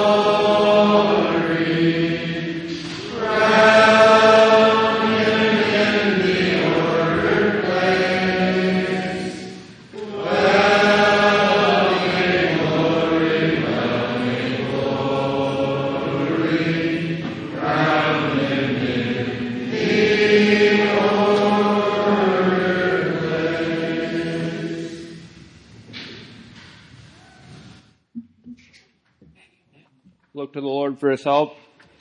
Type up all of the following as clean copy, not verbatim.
Look to the Lord for his help.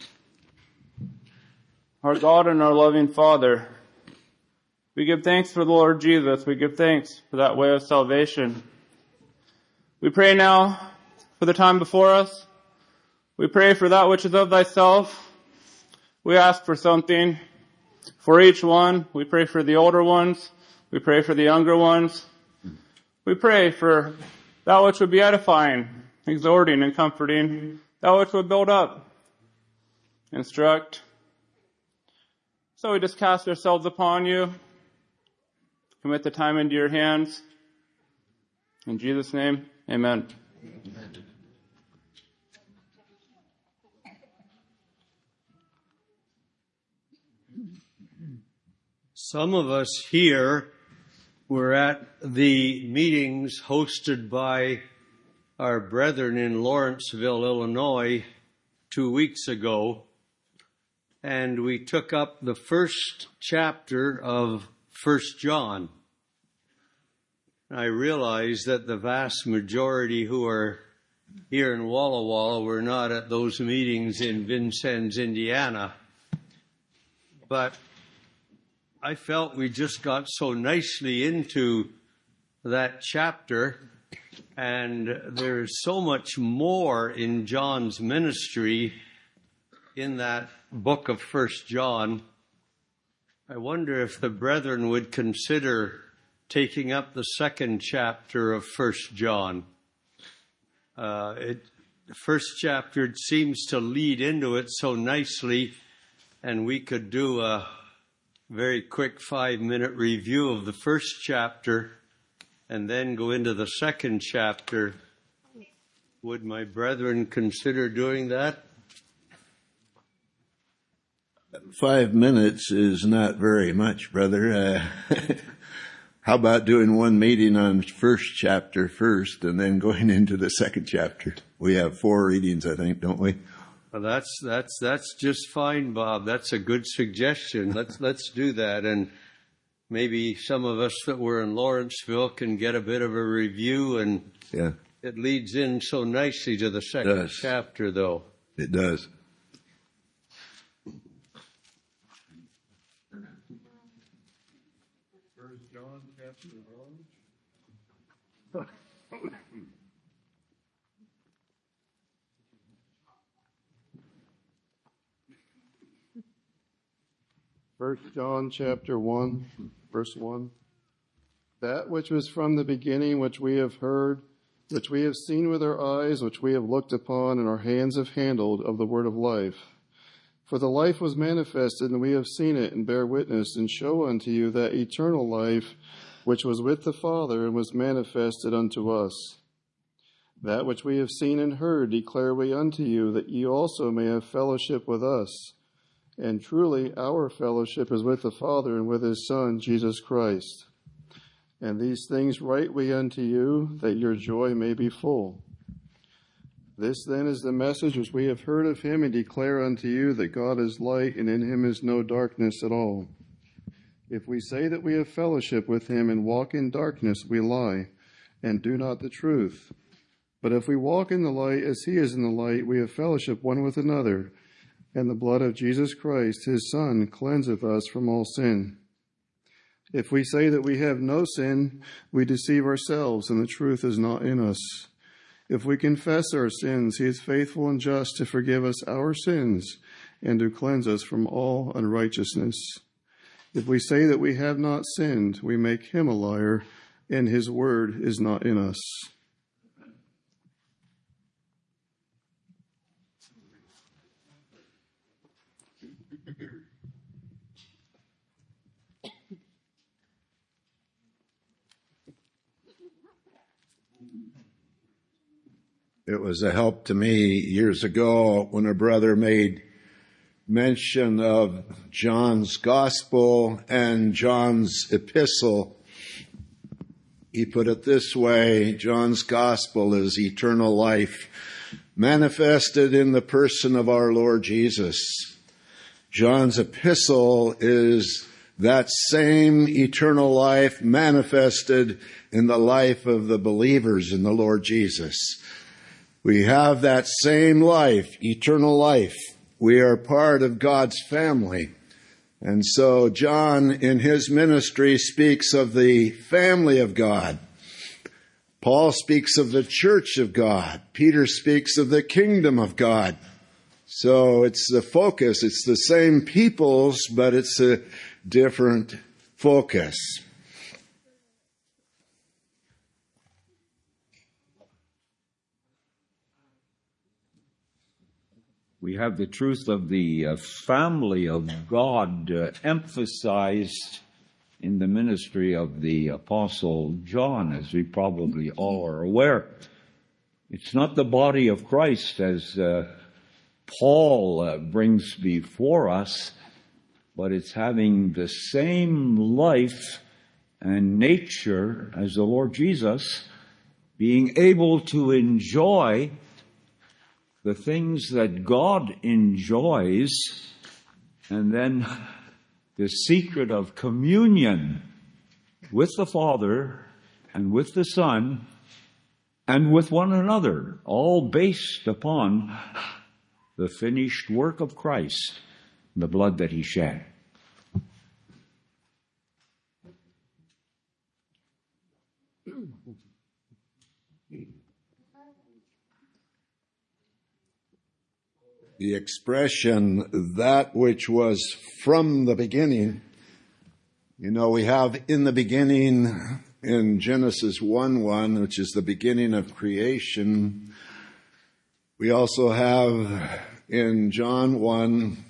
Our God and our loving Father, we give thanks for the Lord Jesus. We give thanks for that way of salvation. We pray now for the time before us. We pray for that which is of thyself. We ask for something for each one. We pray for the older ones. We pray for the younger ones. We pray for that which would be edifying, exhorting, and comforting, that which would build up, instruct. So we just cast ourselves upon you, commit the time into your hands. In Jesus' name, amen. Some of us here were at the meetings hosted by our brethren in Lawrenceville, Illinois, 2 weeks ago, and we took up the first chapter of 1 John. I realize that the vast majority who are here in Walla Walla were not at those meetings in Vincennes, Indiana, but I felt we just got so nicely into that chapter, and there's so much more in John's ministry in that book of 1 John. I wonder if the brethren would consider taking up the second chapter of 1 John. The first chapter seems to lead into it so nicely, and we could do a very quick 5-minute review of the first chapter and then go into the second chapter. Would my brethren consider doing that? 5 minutes is not very much, brother. How about doing one meeting on first chapter first and then going into the second chapter? We have 4 readings, I think, don't we? Well, that's just fine, Bob. That's a good suggestion. Let's do that, and maybe some of us that were in Lawrenceville can get a bit of a review, and It leads in so nicely to the second chapter, though. It does. First John chapter 1. 1 John chapter 1, verse 1. That which was from the beginning, which we have heard, which we have seen with our eyes, which we have looked upon, and our hands have handled of the word of life. For the life was manifested, and we have seen it, and bear witness, and show unto you that eternal life, which was with the Father, and was manifested unto us. That which we have seen and heard declare we unto you, that ye also may have fellowship with us. And truly our fellowship is with the Father and with his Son, Jesus Christ. And these things write we unto you, that your joy may be full. This then is the message which we have heard of him, and declare unto you, that God is light, and in him is no darkness at all. If we say that we have fellowship with him and walk in darkness, we lie, and do not the truth. But if we walk in the light as he is in the light, we have fellowship one with another, and the blood of Jesus Christ, his Son, cleanseth us from all sin. If we say that we have no sin, we deceive ourselves, and the truth is not in us. If we confess our sins, he is faithful and just to forgive us our sins, and to cleanse us from all unrighteousness. If we say that we have not sinned, we make him a liar, and his word is not in us. It was a help to me years ago when a brother made mention of John's Gospel and John's Epistle. He put it this way: John's Gospel is eternal life manifested in the person of our Lord Jesus. John's Epistle is that same eternal life manifested in the life of the believers in the Lord Jesus. We have that same life, eternal life. We are part of God's family. And so John, in his ministry, speaks of the family of God. Paul speaks of the church of God. Peter speaks of the kingdom of God. So it's the focus. It's the same peoples, but it's a different focus. We have the truth of the family of God emphasized in the ministry of the Apostle John, as we probably all are aware. It's not the body of Christ, as Paul brings before us, but it's having the same life and nature as the Lord Jesus, being able to enjoy the things that God enjoys, and then the secret of communion with the Father and with the Son and with one another, all based upon the finished work of Christ, the blood that He shed. The expression, that which was from the beginning. You know, we have in the beginning in Genesis 1:1, which is the beginning of creation. We also have in John 1,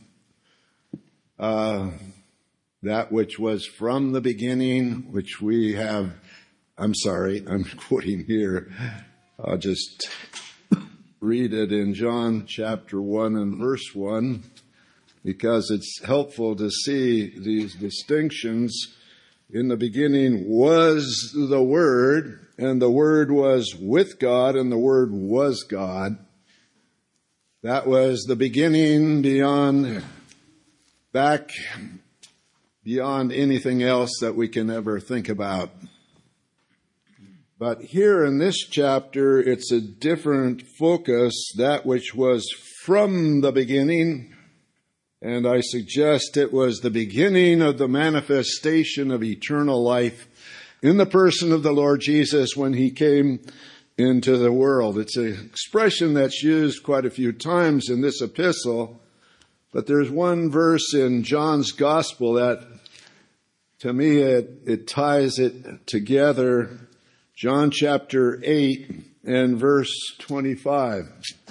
that which was from the beginning, which we have, I'm quoting here. I'll just read it in John chapter 1 and verse 1, because it's helpful to see these distinctions. In the beginning was the Word, and the Word was with God, and the Word was God. That was the beginning beyond anything else that we can ever think about. But here in this chapter, it's a different focus, that which was from the beginning. And I suggest it was the beginning of the manifestation of eternal life in the person of the Lord Jesus when He came into the world. It's an expression that's used quite a few times in this epistle. But there's one verse in John's Gospel that, to me, it ties it together. John chapter 8 and verse 25.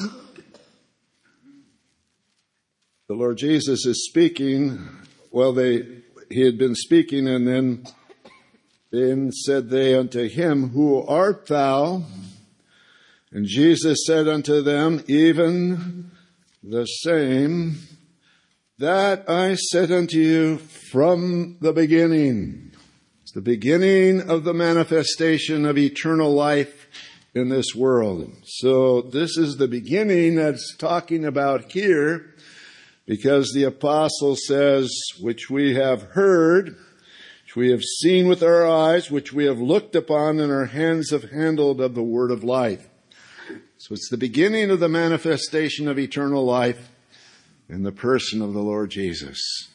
The Lord Jesus is speaking. Well, He had been speaking, and then said they unto Him, Who art thou? And Jesus said unto them, Even the same that I said unto you from the beginning. The beginning of the manifestation of eternal life in this world. So this is the beginning that's talking about here, because the apostle says, which we have heard, which we have seen with our eyes, which we have looked upon, and our hands have handled of the word of life. So it's the beginning of the manifestation of eternal life in the person of the Lord Jesus.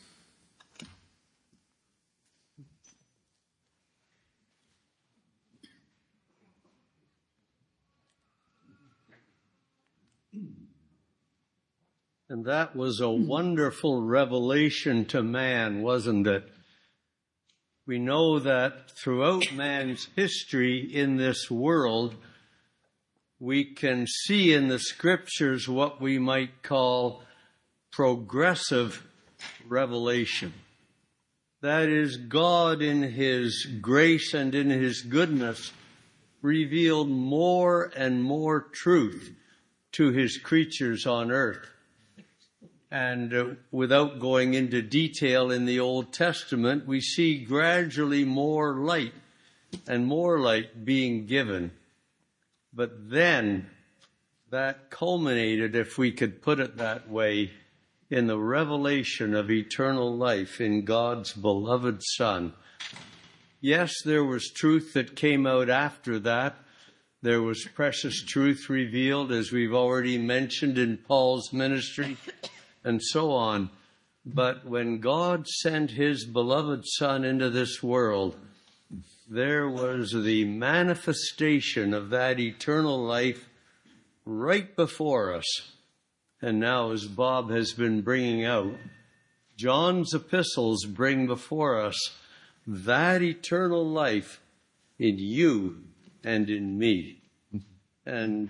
And that was a wonderful revelation to man, wasn't it? We know that throughout man's history in this world, we can see in the Scriptures what we might call progressive revelation. That is, God in His grace and in His goodness revealed more and more truth to his creatures on earth. And without going into detail in the Old Testament, we see gradually more light and more light being given. But then that culminated, if we could put it that way, in the revelation of eternal life in God's beloved Son. Yes, there was truth that came out after that. There was precious truth revealed, as we've already mentioned, in Paul's ministry, and so on. But when God sent his beloved Son into this world, there was the manifestation of that eternal life right before us. And now, as Bob has been bringing out, John's epistles bring before us that eternal life in you and in me. And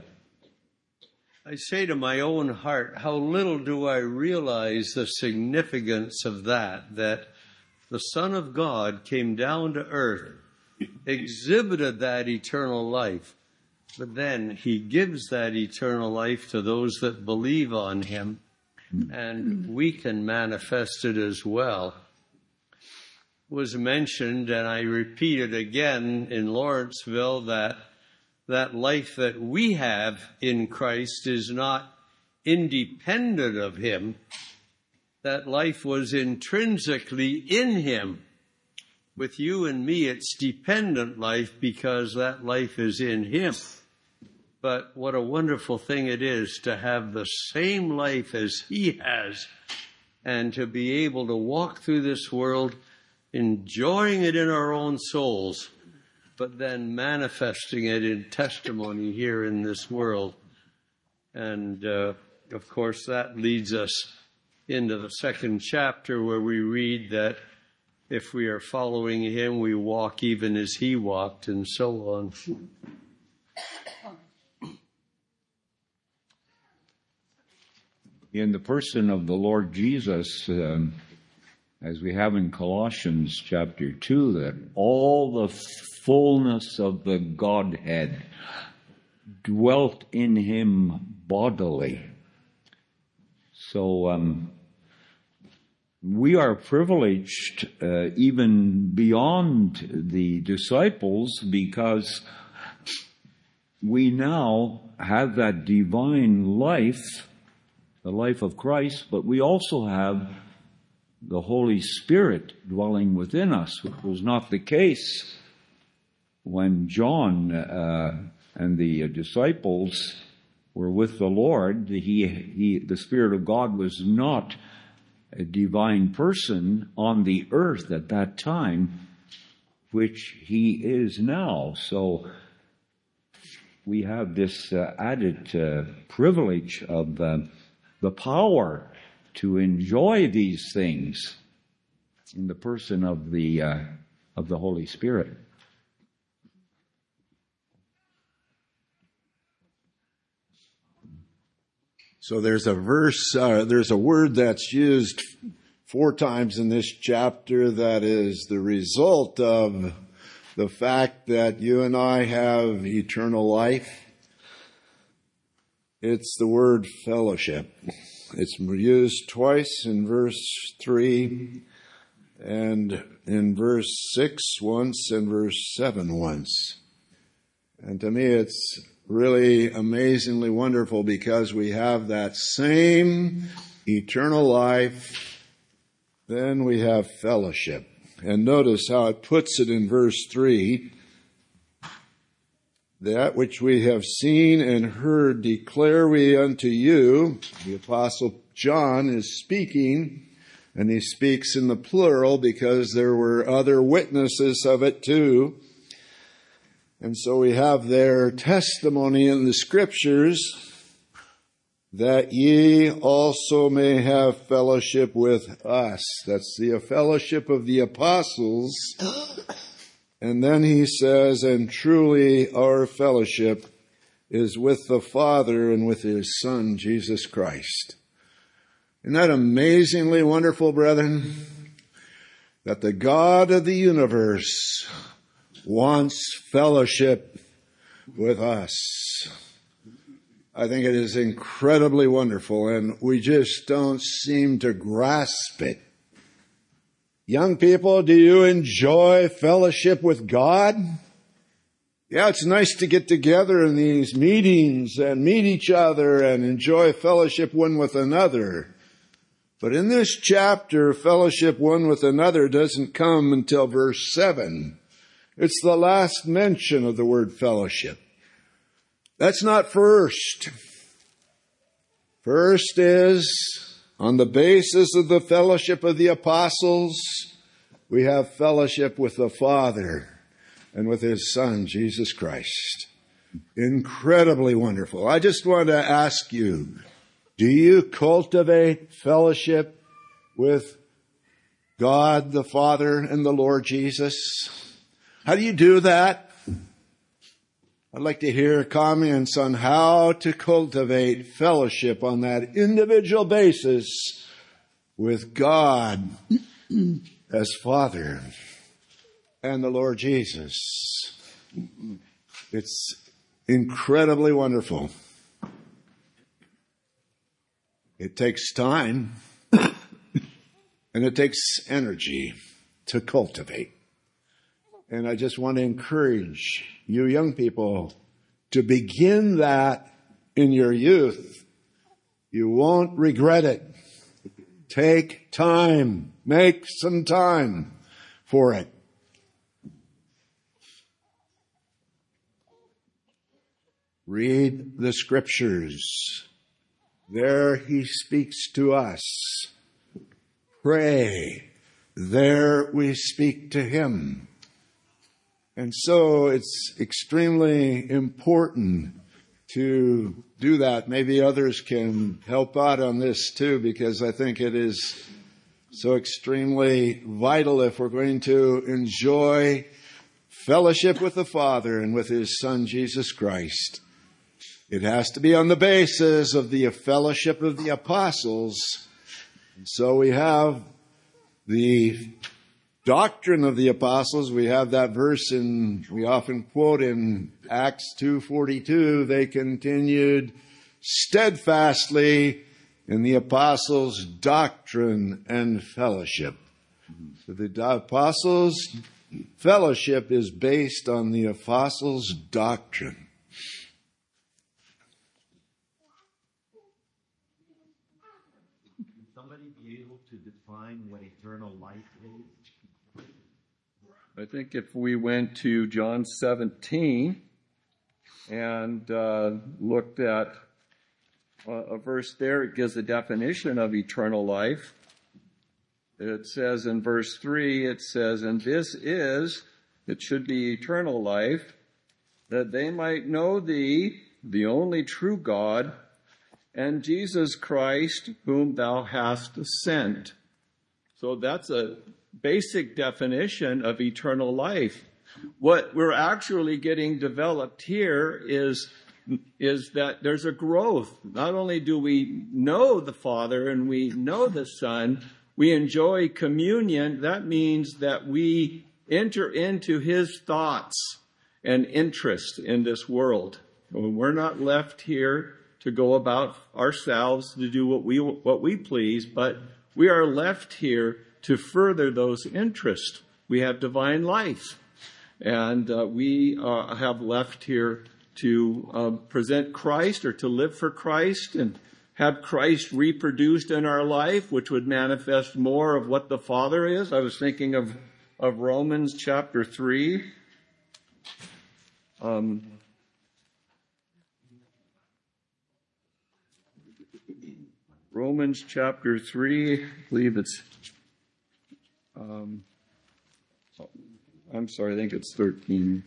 I say to my own heart, how little do I realize the significance of that the Son of God came down to earth, exhibited that eternal life, but then he gives that eternal life to those that believe on him, and we can manifest it as well. It was mentioned, and I repeat it again in Lawrenceville, that life that we have in Christ is not independent of him. That life was intrinsically in him. With you and me, it's dependent life because that life is in him. But what a wonderful thing it is to have the same life as he has and to be able to walk through this world enjoying it in our own souls, but then manifesting it in testimony here in this world. And, of course, that leads us into the second chapter where we read that if we are following him, we walk even as he walked, and so on. In the person of the Lord Jesus, as we have in Colossians chapter 2, that all the fullness of the Godhead dwelt in him bodily. So we are privileged even beyond the disciples, because we now have that divine life, the life of Christ, but we also have the Holy Spirit dwelling within us, which was not the case when John and the disciples were with the Lord. The Spirit of God was not a divine person on the earth at that time, which he is now. So we have this added privilege of the power to enjoy these things in the person of the Holy Spirit. So there's a verse, there's a word that's used 4 times in this chapter that is the result of the fact that you and I have eternal life. It's the word fellowship. It's used twice in verse 3 and in verse 6 once and verse 7 once. And to me it's really amazingly wonderful because we have that same eternal life, then we have fellowship. And notice how it puts it in verse 3. That which we have seen and heard declare we unto you. The Apostle John is speaking, and he speaks in the plural because there were other witnesses of it too. And so we have their testimony in the Scriptures that ye also may have fellowship with us. That's the fellowship of the apostles. And then he says, and truly our fellowship is with the Father and with his Son, Jesus Christ. Isn't that amazingly wonderful, brethren? That the God of the universe wants fellowship with us. I think it is incredibly wonderful, and we just don't seem to grasp it. Young people, do you enjoy fellowship with God? Yeah, it's nice to get together in these meetings and meet each other and enjoy fellowship one with another. But in this chapter, fellowship one with another doesn't come until verse 7. It's the last mention of the word fellowship. That's not first. First is, on the basis of the fellowship of the apostles, we have fellowship with the Father and with His Son, Jesus Christ. Incredibly wonderful. I just want to ask you, do you cultivate fellowship with God the Father and the Lord Jesus? How do you do that? I'd like to hear comments on how to cultivate fellowship on that individual basis with God as Father and the Lord Jesus. It's incredibly wonderful. It takes time and it takes energy to cultivate. And I just want to encourage you young people to begin that in your youth. You won't regret it. Take time. Make some time for it. Read the scriptures. There He speaks to us. Pray. There we speak to Him. And so it's extremely important to do that. Maybe others can help out on this too, because I think it is so extremely vital if we're going to enjoy fellowship with the Father and with His Son, Jesus Christ. It has to be on the basis of the fellowship of the apostles. And so we have the doctrine of the apostles. We have that verse we often quote in Acts 2:42. They continued steadfastly in the apostles' doctrine and fellowship. So the apostles' fellowship is based on the apostles' doctrine. Somebody be able to define what eternal life is? I think if we went to John 17 and looked at a verse there, it gives a definition of eternal life. It says in verse 3, it says, "And this is," it should be eternal life, "that they might know Thee, the only true God, and Jesus Christ, whom Thou hast sent." So that's a basic definition of eternal life. What we're actually getting developed here is that there's a growth. Not only do we know the Father and we know the Son, we enjoy communion. That means that we enter into His thoughts and interest in this world. We're not left here to go about ourselves to do what we please, but we are left here to further those interests. We have divine life, and we have left here to present Christ, or to live for Christ and have Christ reproduced in our life, which would manifest more of what the Father is. I was thinking of Romans chapter 3. Romans chapter 3, I believe it's, I'm sorry, I think it's 13.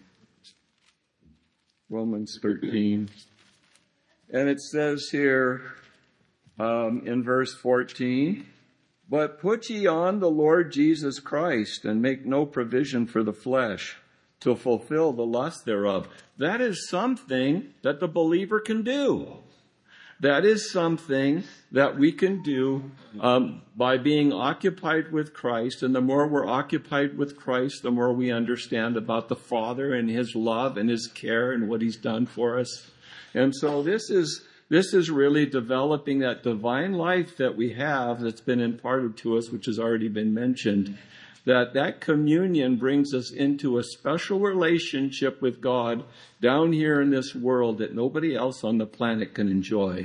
Romans 13. And it says here in verse 14, "But put ye on the Lord Jesus Christ, and make no provision for the flesh to fulfill the lust thereof." That is something that the believer can do. That is something that we can do by being occupied with Christ. And the more we're occupied with Christ, the more we understand about the Father and His love and His care and what He's done for us. And so this is This is really developing that divine life that we have that's been imparted to us, which has already been mentioned. That communion brings us into a special relationship with God down here in this world that nobody else on the planet can enjoy.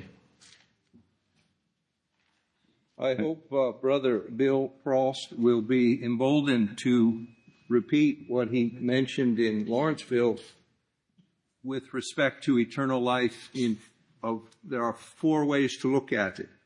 I hope Brother Bill Frost will be emboldened to repeat what he mentioned in Lawrenceville with respect to eternal life. There are 4 ways to look at it.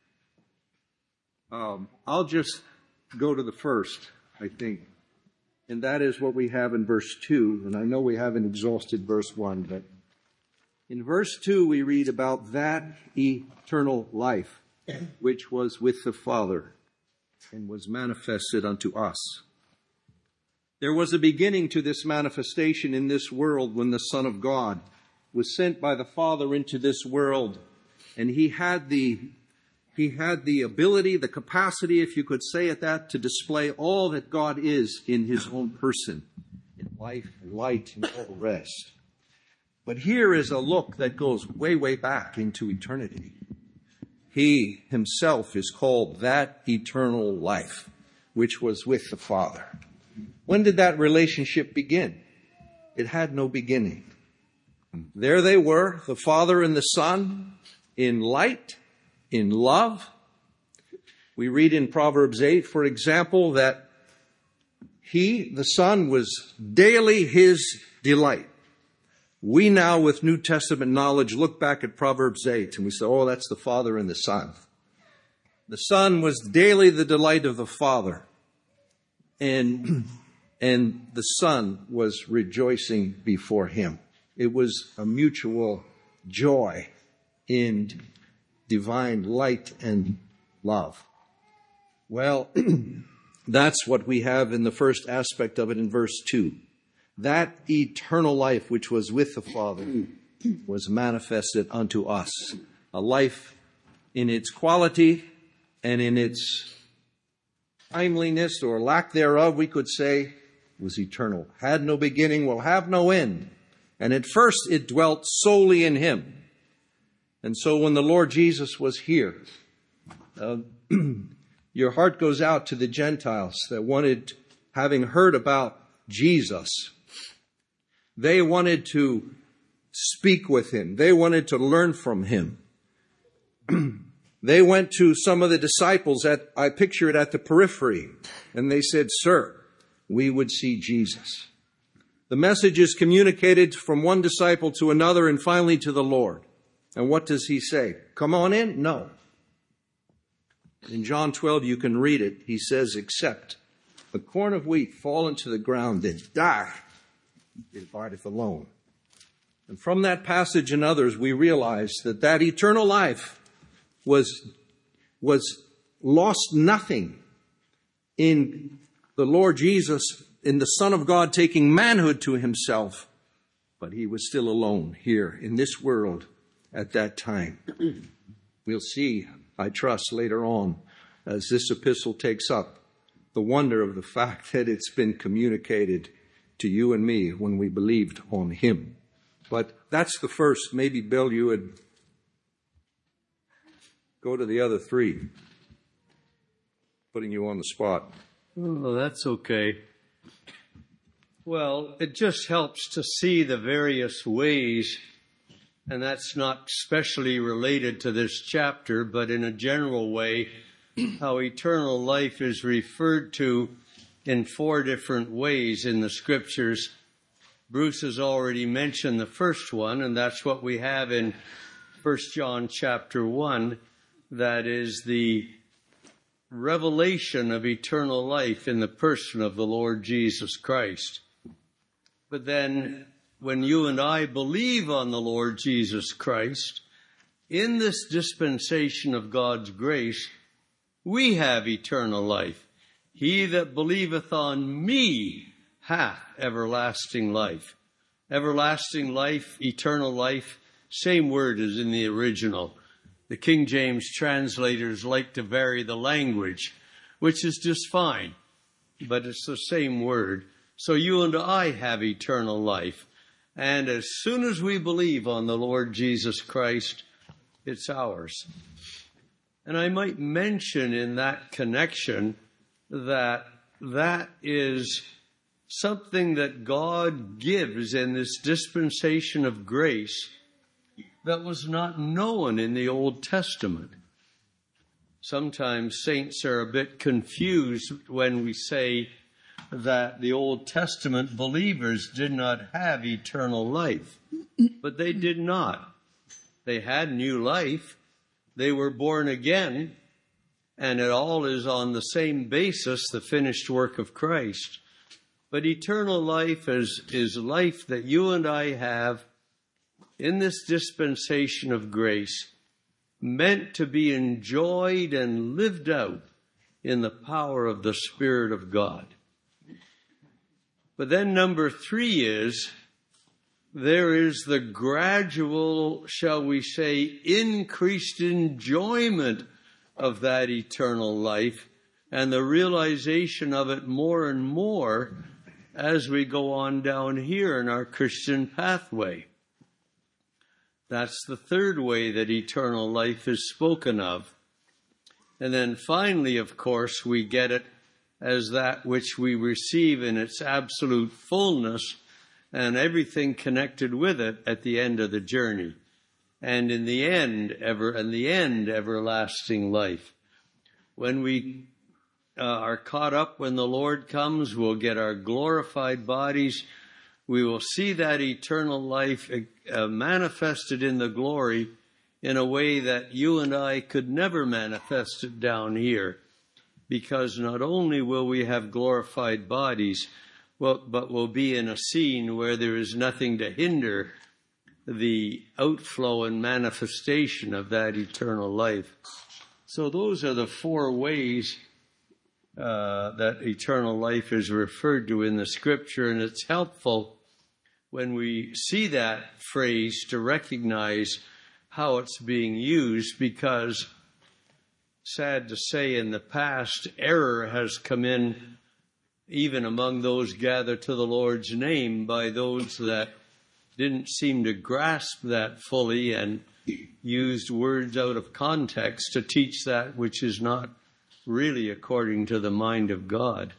I'll just go to the first, I think, and that is what we have in verse 2. And I know we haven't exhausted verse 1, but in verse 2 we read about that eternal life which was with the Father and was manifested unto us. There was a beginning to this manifestation in this world when the Son of God was sent by the Father into this world, and he had the ability, the capacity, if you could say it that, to display all that God is in his own person, in life and light and all the rest. But here is a look that goes way, way back into eternity. He himself is called that eternal life, which was with the Father. When did that relationship begin? It had no beginning. There they were, the Father and the Son, in light, in love. We read in Proverbs 8, for example, that he, the Son, was daily his delight. We now, with New Testament knowledge, look back at Proverbs 8 and we say, oh, that's the Father and the Son. The Son was daily the delight of the Father, and the Son was rejoicing before him. It was a mutual joy in divine light and love. Well, that's what we have in the first aspect of it in verse 2. That eternal life which was with the Father was manifested unto us. A life in its quality and in its timeliness or lack thereof, we could say, was eternal. Had no beginning, will have no end. And at first it dwelt solely in him. And so when the Lord Jesus was here, your heart goes out to the Gentiles that wanted, having heard about Jesus, they wanted to speak with him. They wanted to learn from him. They went to some of the disciples I picture it at the periphery, and they said, "Sir, we would see Jesus." The message is communicated from one disciple to another and finally to the Lord. And what does he say? Come on in? No. In John 12, you can read it. He says, except a corn of wheat fall into the ground and die, it abideth alone. And from that passage and others, we realize that eternal life was lost nothing in the Lord Jesus, in the Son of God taking manhood to himself, but he was still alone here in this world at that time. We'll see, I trust, later on, as this epistle takes up, the wonder of the fact that it's been communicated to you and me when we believed on him. But that's the first. Maybe, Bill, you would go to the other 3, putting you on the spot. Oh, that's okay. Well, it just helps to see the various ways, and that's not specially related to this chapter, but in a general way, how eternal life is referred to in 4 different ways in the Scriptures. Bruce has already mentioned the first one, and that's what we have in 1 John chapter 1. That is the revelation of eternal life in the person of the Lord Jesus Christ. But then, when you and I believe on the Lord Jesus Christ, in this dispensation of God's grace, we have eternal life. He that believeth on me hath everlasting life. Everlasting life, eternal life, same word as in the original. The King James translators like to vary the language, which is just fine, but it's the same word. So you and I have eternal life. And as soon as we believe on the Lord Jesus Christ, it's ours. And I might mention in that connection that that is something that God gives in this dispensation of grace that was not known in the Old Testament. Sometimes saints are a bit confused when we say that the Old Testament believers did not have eternal life. But they did not. They had new life. They were born again. And it all is on the same basis, the finished work of Christ. But eternal life is life that you and I have in this dispensation of grace, meant to be enjoyed and lived out in the power of the Spirit of God. But then number 3 is, there is the gradual, shall we say, increased enjoyment of that eternal life and the realization of it more and more as we go on down here in our Christian pathway. That's the third way that eternal life is spoken of. And then finally, of course, we get it as that which we receive in its absolute fullness and everything connected with it at the end of the journey. And in the end, everlasting life. When we are caught up when the Lord comes, we'll get our glorified bodies. We will see that eternal life manifested in the glory in a way that you and I could never manifest it down here. Because not only will we have glorified bodies, but we'll be in a scene where there is nothing to hinder the outflow and manifestation of that eternal life. So those are the 4 ways that eternal life is referred to in the Scripture, and it's helpful when we see that phrase to recognize how it's being used, because sad to say, in the past, error has come in even among those gathered to the Lord's name by those that didn't seem to grasp that fully and used words out of context to teach that which is not really according to the mind of God.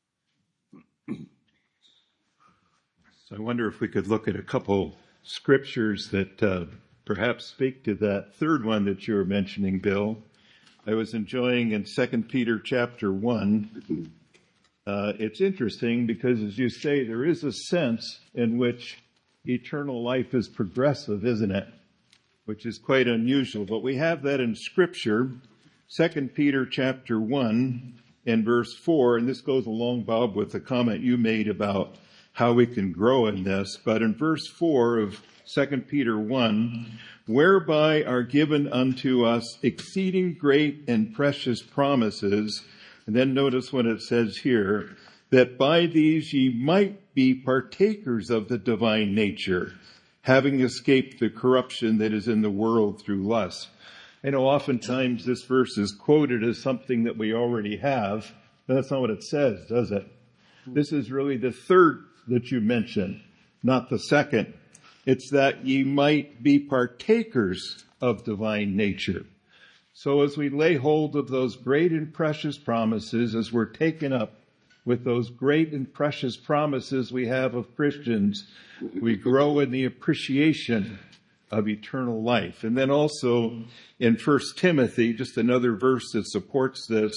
So I wonder if we could look at a couple scriptures that perhaps speak to that third one that you were mentioning, Bill. I was enjoying in 2 Peter chapter 1. It's interesting because, as you say, there is a sense in which eternal life is progressive, isn't it? Which is quite unusual. But we have that in Scripture, 2 Peter chapter 1 and verse 4. And this goes along, Bob, with the comment you made about how we can grow in this. But in verse 4 of 2 Peter 1, whereby are given unto us exceeding great and precious promises. And then notice what it says here, that by these ye might be partakers of the divine nature, having escaped the corruption that is in the world through lust. I know oftentimes this verse is quoted as something that we already have, but that's not what it says, does it? This is really the third that you mentioned, not the second. It's that ye might be partakers of divine nature. So as we lay hold of those great and precious promises, as we're taken up with those great and precious promises we have of Christians, we grow in the appreciation of eternal life. And then also in 1 Timothy, just another verse that supports this,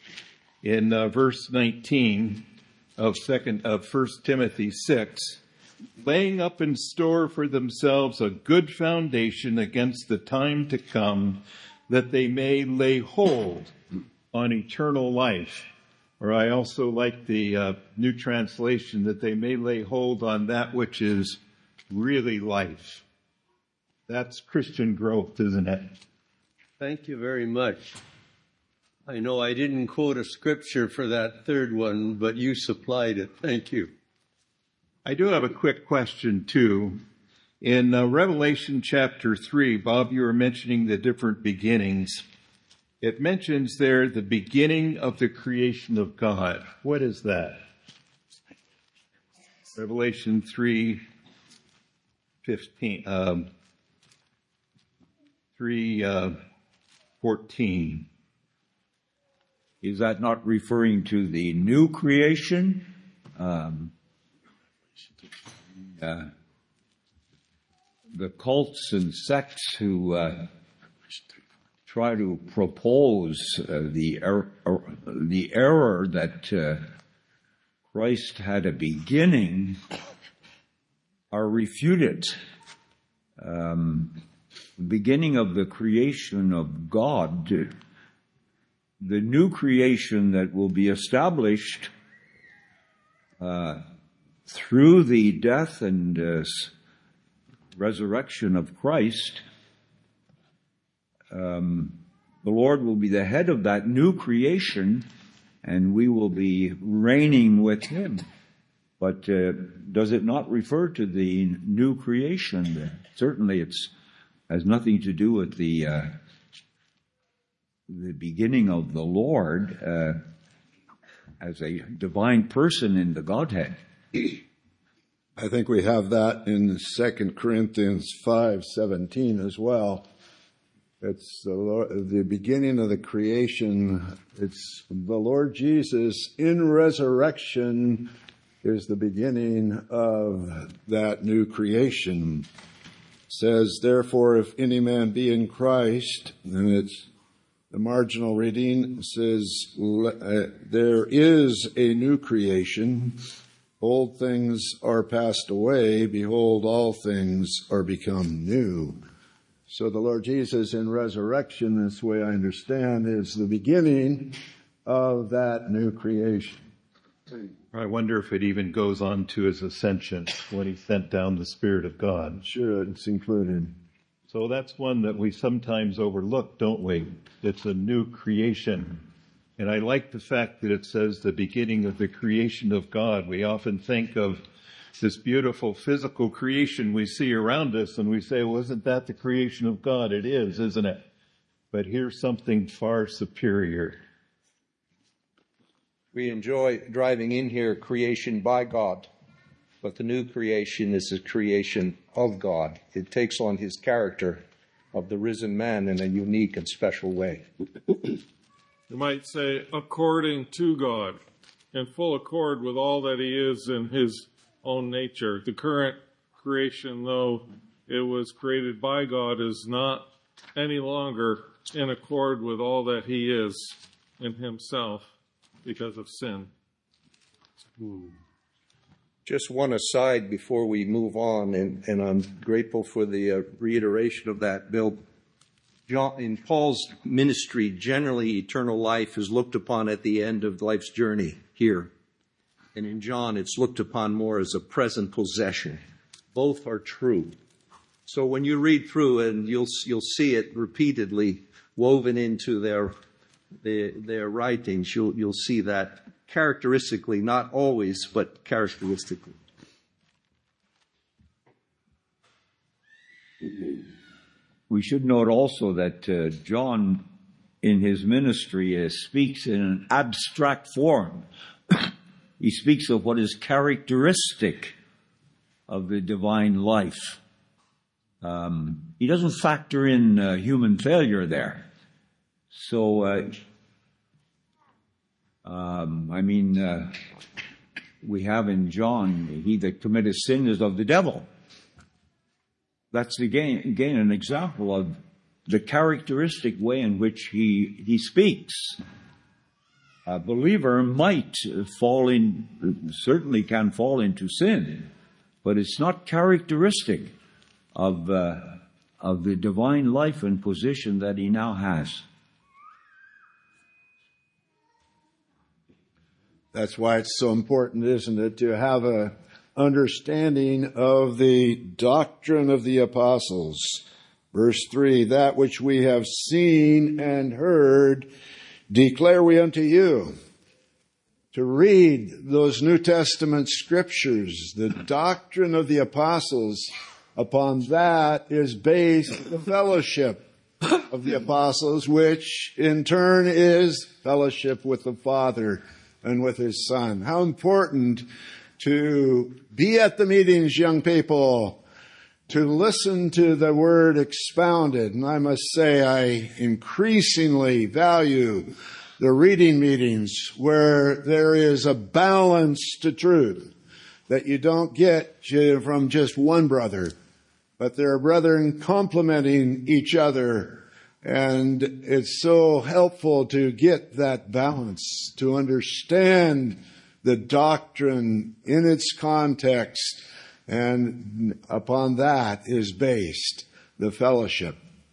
in verse 19 of 1 Timothy 6, laying up in store for themselves a good foundation against the time to come, that they may lay hold on eternal life. Or I also like the New Translation, that they may lay hold on that which is really life. That's Christian growth, isn't it? Thank you very much. I know I didn't quote a scripture for that third one, but you supplied it. Thank you. I do have a quick question, too. In Revelation chapter 3, Bob, you were mentioning the different beginnings. It mentions there the beginning of the creation of God. What is that? Revelation 3:15. 3:14. Is that not referring to the new creation? The cults and sects who try to propose the error that Christ had a beginning are refuted. The beginning of the creation of God, the new creation that will be established through the death and resurrection of Christ, the Lord will be the head of that new creation, and we will be reigning with Him. But does it not refer to the new creation? Certainly it has nothing to do with the beginning of the Lord as a divine person in the Godhead. I think we have that in 2 Corinthians 5:17 as well. It's the beginning of the creation. It's the Lord Jesus in resurrection is the beginning of that new creation. It says, therefore, if any man be in Christ, and it's the marginal reading says, there is a new creation. Old things are passed away. Behold, all things are become new. So the Lord Jesus in resurrection, this way I understand, is the beginning of that new creation. I wonder if it even goes on to his ascension when he sent down the Spirit of God. Sure, it's included. So that's one that we sometimes overlook, don't we? It's a new creation. And I like the fact that it says the beginning of the creation of God. We often think of this beautiful physical creation we see around us and we say, well, isn't that the creation of God? It is, isn't it? But here's something far superior. We enjoy driving in here, creation by God. But the new creation is a creation of God. It takes on His character of the risen man in a unique and special way. You might say, according to God, in full accord with all that He is in His own nature. The current creation, though it was created by God, is not any longer in accord with all that He is in Himself because of sin. Just one aside before we move on, and I'm grateful for the reiteration of that, Bill. In Paul's ministry, generally eternal life is looked upon at the end of life's journey here. And in John, it's looked upon more as a present possession. Both are true. So when you read through, and you'll see it repeatedly woven into their writings, you'll see that characteristically, not always, but characteristically. We should note also that John, in his ministry, speaks in an abstract form. He speaks of what is characteristic of the divine life. He doesn't factor in human failure there. So, we have in John, he that committeth sin is of the devil. That's again an example of the characteristic way in which he speaks. A believer might certainly can fall into sin, but it's not characteristic of the divine life and position that he now has. That's why it's so important, isn't it, to have a understanding of the doctrine of the apostles. Verse 3, that which we have seen and heard declare we unto you. To read those New Testament scriptures, the doctrine of the apostles, upon that is based the fellowship of the apostles, which in turn is fellowship with the Father and with His Son. How important to be at the meetings, young people. to listen to the Word expounded. And I must say I increasingly value the reading meetings where there is a balance to truth that you don't get from just one brother, but there are brethren complementing each other. And it's so helpful to get that balance, to understand the doctrine in its context, and upon that is based the fellowship.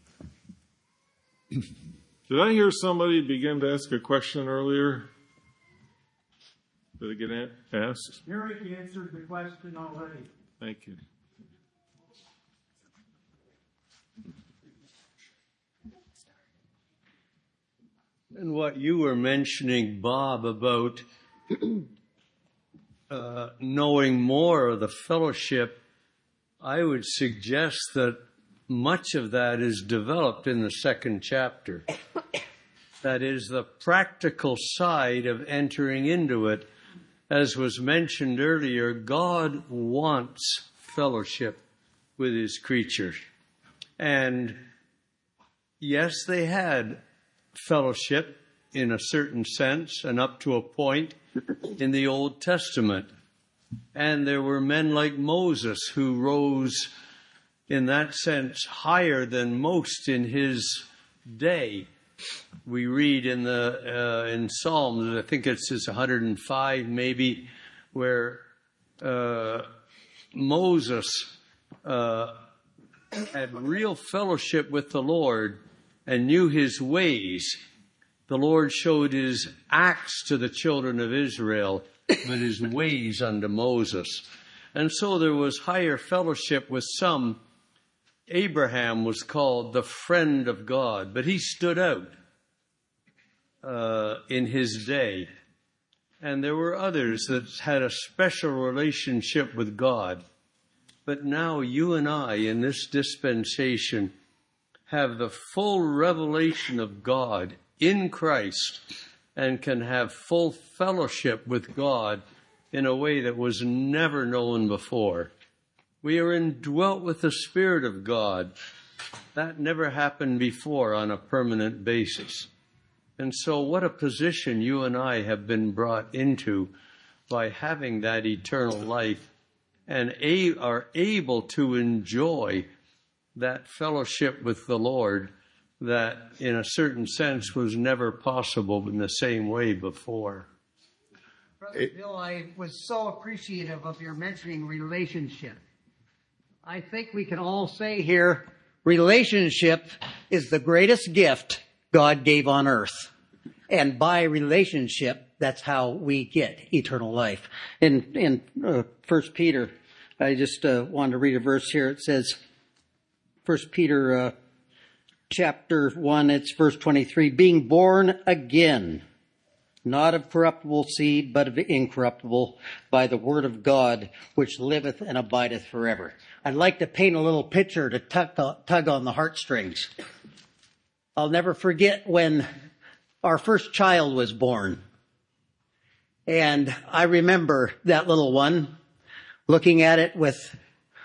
Did I hear somebody begin to ask a question earlier? Did it get asked? Eric answered the question already. Thank you. And what you were mentioning, Bob, about knowing more of the fellowship, I would suggest that much of that is developed in the second chapter. That is the practical side of entering into it. As was mentioned earlier, God wants fellowship with his creatures. And yes, they had fellowship in a certain sense and up to a point in the Old Testament. And there were men like Moses who rose in that sense higher than most in his day. We read in Psalms, I think it's 105 maybe, where Moses had real fellowship with the Lord and knew his ways. The Lord showed his acts to the children of Israel, but his ways unto Moses. And so there was higher fellowship with some. Abraham was called the friend of God, but he stood out in his day. And there were others that had a special relationship with God. But now you and I in this dispensation have the full revelation of God in Christ and can have full fellowship with God in a way that was never known before. We are indwelt with the Spirit of God. That never happened before on a permanent basis. And so what a position you and I have been brought into by having that eternal life and are able to enjoy that fellowship with the Lord that in a certain sense was never possible in the same way before. Brother Bill, I was so appreciative of your mentioning relationship. I think we can all say here, relationship is the greatest gift God gave on earth. And by relationship, that's how we get eternal life. In 1 Peter, I just wanted to read a verse here. It says, 1 Peter chapter 1, it's verse 23, being born again, not of corruptible seed, but of incorruptible, by the word of God, which liveth and abideth forever. I'd like to paint a little picture to tug on the heartstrings. I'll never forget when our first child was born. And I remember that little one looking at it with,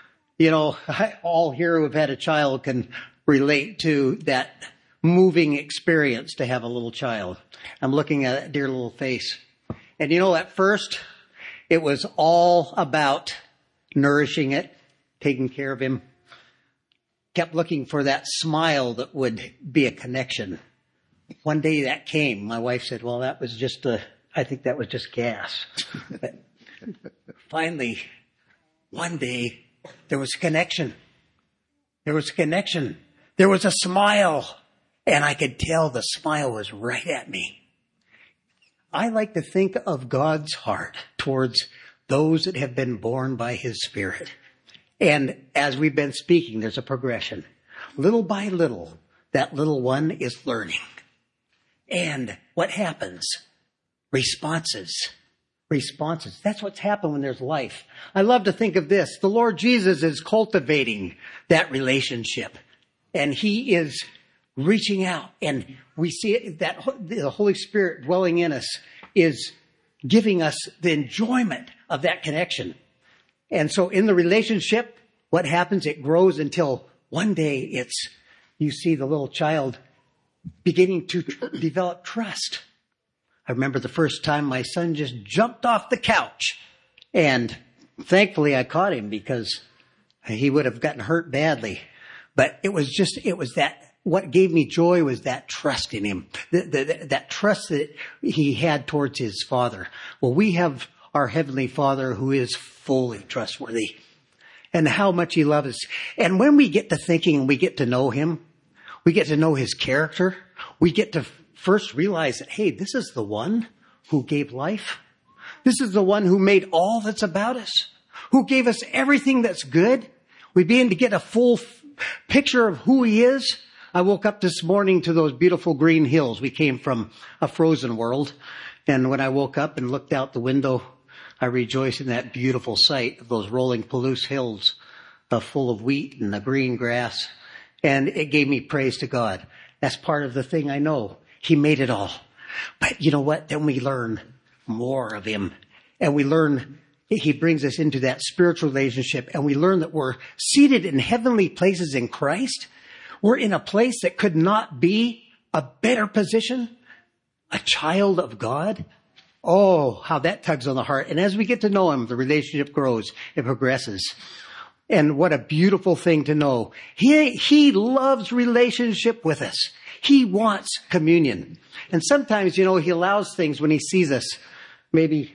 all here who have had a child can relate to that moving experience to have a little child. I'm looking at that dear little face. And at first, it was all about nourishing it, taking care of him. Kept looking for that smile that would be a connection. One day that came. My wife said, well, that was just I think that was just gas. But finally, one day, there was connection. There was connection. There was a smile. And I could tell the smile was right at me. I like to think of God's heart towards those that have been born by his Spirit. And as we've been speaking, there's a progression. Little by little, that little one is learning. And what happens? Responses. That's what's happened when there's life. I love to think of this. The Lord Jesus is cultivating that relationship. And he is reaching out. And we see that the Holy Spirit dwelling in us is giving us the enjoyment of that connection. And so in the relationship, what happens? It grows until one day you see the little child beginning to develop trust. I remember the first time my son just jumped off the couch, and thankfully I caught him because he would have gotten hurt badly. But what gave me joy was that trust in him, that trust that he had towards his Father. Well, we have our Heavenly Father who is fully trustworthy, and how much he loves us. And when we get to thinking and we get to know him, we get to know his character, we get to first realize that, hey, this is the one who gave life. This is the one who made all that's about us, who gave us everything that's good. We begin to get a full picture of who he is. I woke up this morning to those beautiful green hills. We came from a frozen world. And when I woke up and looked out the window, I rejoiced in that beautiful sight of those rolling Palouse hills full of wheat and the green grass. And it gave me praise to God. That's part of the thing I know. He made it all. But you know what? Then we learn more of him. And we learn he brings us into that spiritual relationship. And we learn that we're seated in heavenly places in Christ. We're in a place that could not be a better position. A child of God. Oh, how that tugs on the heart. And as we get to know him, the relationship grows. It progresses. And what a beautiful thing to know. He loves relationship with us. He wants communion. And sometimes, he allows things when he sees us. Maybe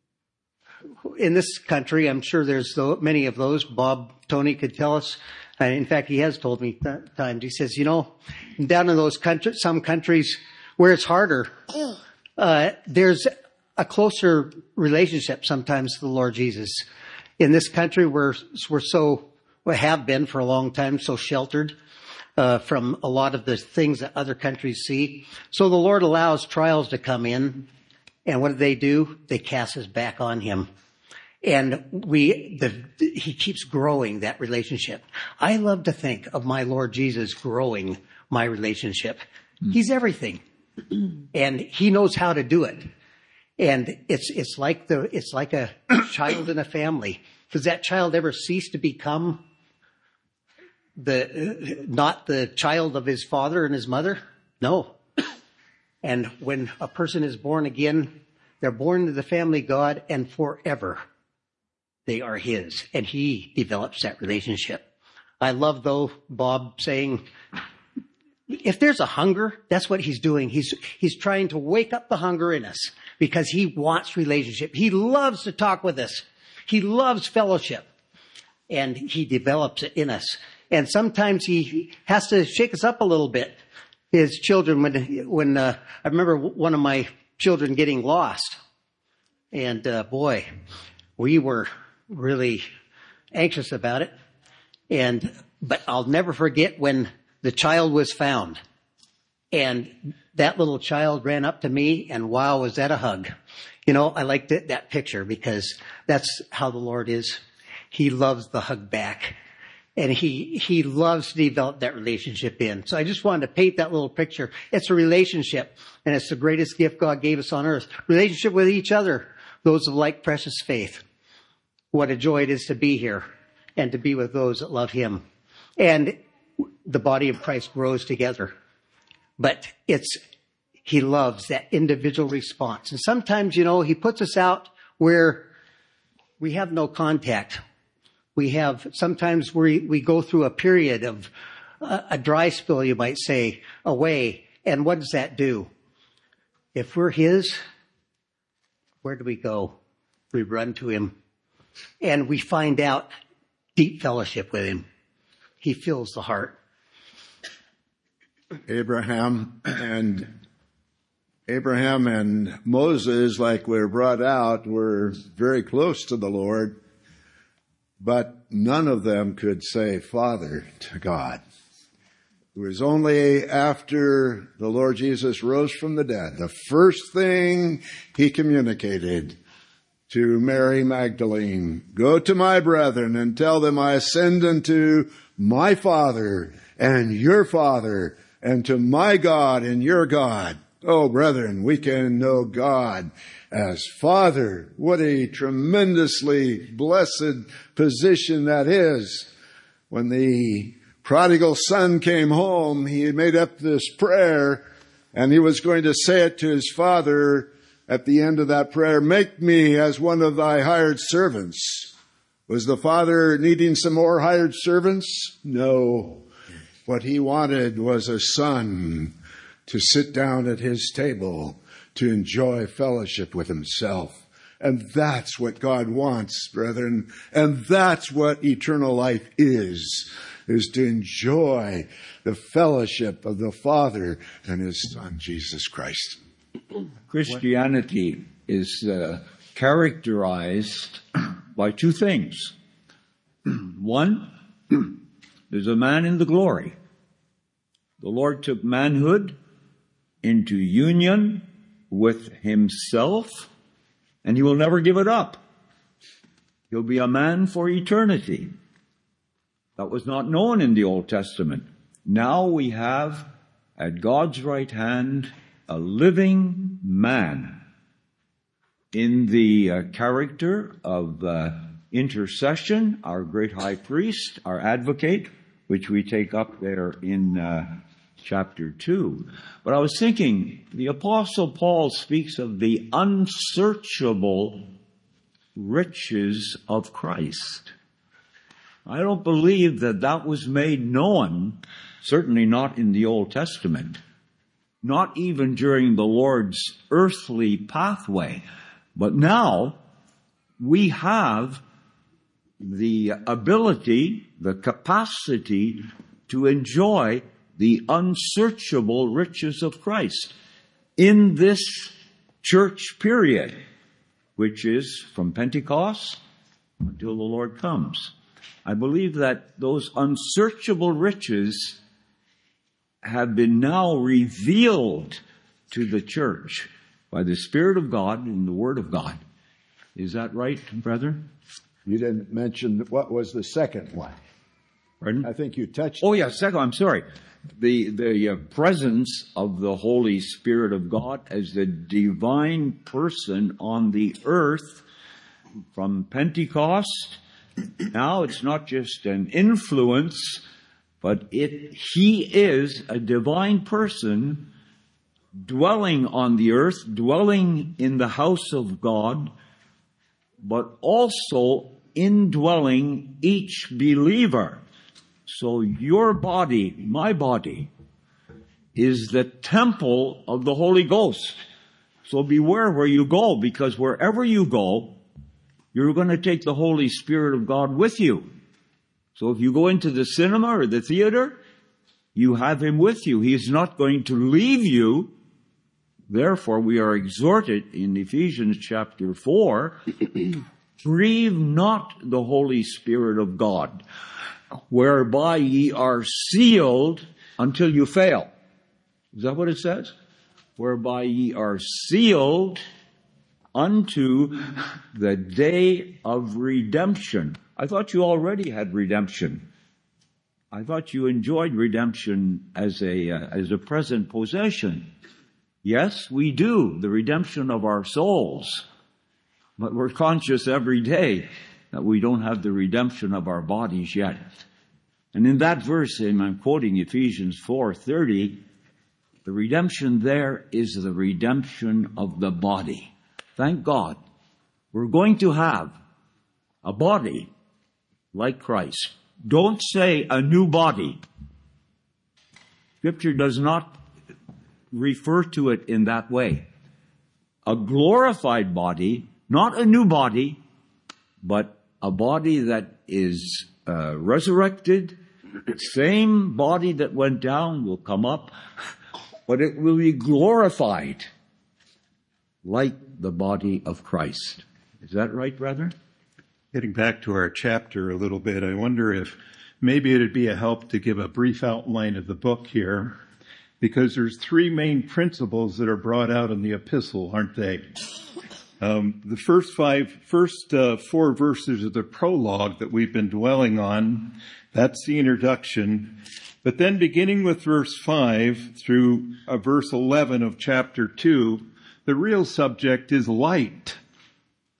in this country, I'm sure there's many of those. Bob Tony could tell us. In fact, he has told me times. He says, down in those countries, some countries where it's harder, there's a closer relationship sometimes to the Lord Jesus. In this country, we have been for a long time, so sheltered from a lot of the things that other countries see. So the Lord allows trials to come in, and what do? They cast us back on him. And he keeps growing that relationship. I love to think of my Lord Jesus growing my relationship. He's everything. And he knows how to do it. And it's like a child in a family. Does that child ever cease to become not the child of his father and his mother? No. And when a person is born again, they're born into the family of God, and forever they are his. And he develops that relationship. I love, though, Bob saying, if there's a hunger, that's what he's doing. He's trying to wake up the hunger in us because he wants relationship. He loves to talk with us. He loves fellowship, and he develops it in us. And sometimes he has to shake us up a little bit. His children, when I remember one of my children getting lost, and boy, we were really anxious about it. But I'll never forget when the child was found, and that little child ran up to me, and wow, was that a hug. I liked that picture because that's how the Lord is. He loves the hug back, and he loves to develop that relationship in. So I just wanted to paint that little picture. It's a relationship, and it's the greatest gift God gave us on earth. Relationship with each other, those of like precious faith. What a joy it is to be here and to be with those that love him. And the body of Christ grows together. But he loves that individual response. And sometimes, he puts us out where we have no contact. Sometimes we go through a period of a dry spell, you might say, away. And what does that do? If we're his, where do we go? We run to him. And we find out deep fellowship with him. He fills the heart. Abraham and Moses, like we're brought out, were very close to the Lord, but none of them could say Father to God. It was only after the Lord Jesus rose from the dead, the first thing he communicated to Mary Magdalene, go to my brethren and tell them I ascend unto my Father and your Father, and to my God and your God. Oh, brethren, we can know God as Father. What a tremendously blessed position that is. when the prodigal son came home, he made up this prayer, and he was going to say it to his father at the end of that prayer, "Make me as one of thy hired servants." Was the father needing some more hired servants? No. What he wanted was a son to sit down at his table, to enjoy fellowship with himself. And that's what God wants, brethren. And that's what eternal life is to enjoy the fellowship of the Father and His Son, Jesus Christ. Christianity is characterized by two things. One, there's a man in the glory. The Lord took manhood into union with Himself, and He will never give it up. He'll be a man for eternity. That was not known in the Old Testament. Now we have at God's right hand a living man in the character of intercession, our great high priest, our advocate, which we take up there in chapter 2. But I was thinking, the Apostle Paul speaks of the unsearchable riches of Christ. I don't believe that was made known, certainly not in the Old Testament, not even during the Lord's earthly pathway. But now we have the ability, the capacity to enjoy the unsearchable riches of Christ in this church period, which is from Pentecost until the Lord comes. I believe that those unsearchable riches have been now revealed to the church by the Spirit of God and the Word of God. Is that right, brethren? You didn't mention what was the second one. Pardon? I think you touched. Oh, yeah, second. I'm sorry. The presence of the Holy Spirit of God as the divine person on the earth from Pentecost. Now it's not just an influence, but He is a divine person dwelling on the earth, dwelling in the house of God, but also indwelling each believer. So your body, my body, is the temple of the Holy Ghost. So beware where you go, because wherever you go, you're going to take the Holy Spirit of God with you. So if you go into the cinema or the theater, you have Him with you. He is not going to leave you. Therefore, we are exhorted in Ephesians chapter 4, grieve not the Holy Spirit of God, whereby ye are sealed until you fail. Is that what it says? Whereby ye are sealed unto the day of redemption. I thought you already had redemption. I thought you enjoyed redemption as a present possession. Yes, we do, the redemption of our souls. But we're conscious every day that we don't have the redemption of our bodies yet. And in that verse, and I'm quoting Ephesians 4:30, the redemption there is the redemption of the body. Thank God, we're going to have a body like Christ. Don't say a new body. Scripture does not refer to it in that way. A glorified body, not a new body, but a body that is resurrected. Same body that went down will come up, but it will be glorified like the body of Christ. Is that right, brethren? Getting back to our chapter a little bit, I wonder if maybe it'd be a help to give a brief outline of the book here, because there's three main principles that are brought out in the epistle, aren't they? The first four verses of the prologue that we've been dwelling on, that's the introduction. But then beginning with verse 5 through verse 11 of chapter 2, the real subject is light.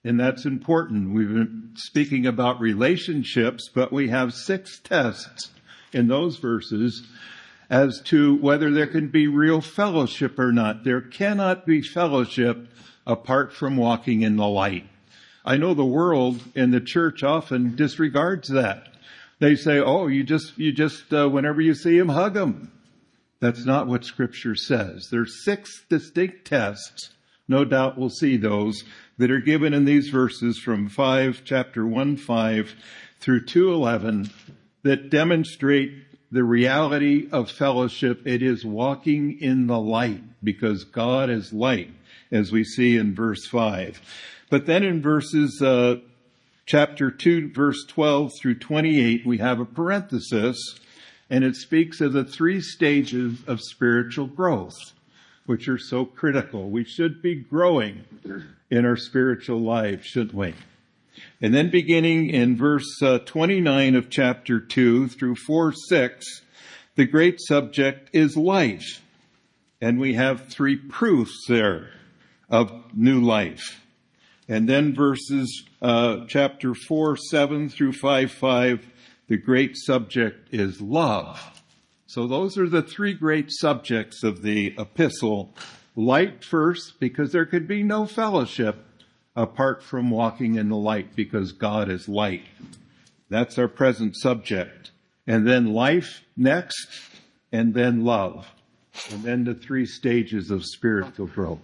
And that's important. We've been speaking about relationships, but we have 6 tests in those verses as to whether there can be real fellowship or not. There cannot be fellowship apart from walking in the light. I know the world and the church often disregards that. They say, oh, you just whenever you see him, hug him. That's not what Scripture says. There's 6 distinct tests. No doubt we'll see those that are given in these verses from chapter 1:5 through 2:11 that demonstrate the reality of fellowship. It is walking in the light because God is light, as we see in verse 5. But then in verses chapter 2, verse 12 through 28, we have a parenthesis, and it speaks of the 3 stages of spiritual growth, which are so critical. We should be growing in our spiritual lives, shouldn't we? And then beginning in verse 29 of chapter 2 through 4:6, the great subject is life. And we have 3 proofs there of new life. And then verses chapter 4:7 through 5:5, the great subject is love. So those are the 3 great subjects of the epistle. Light first, because there could be no fellowship apart from walking in the light, because God is light. That's our present subject. And then life next, and then love. And then the 3 stages of spiritual growth.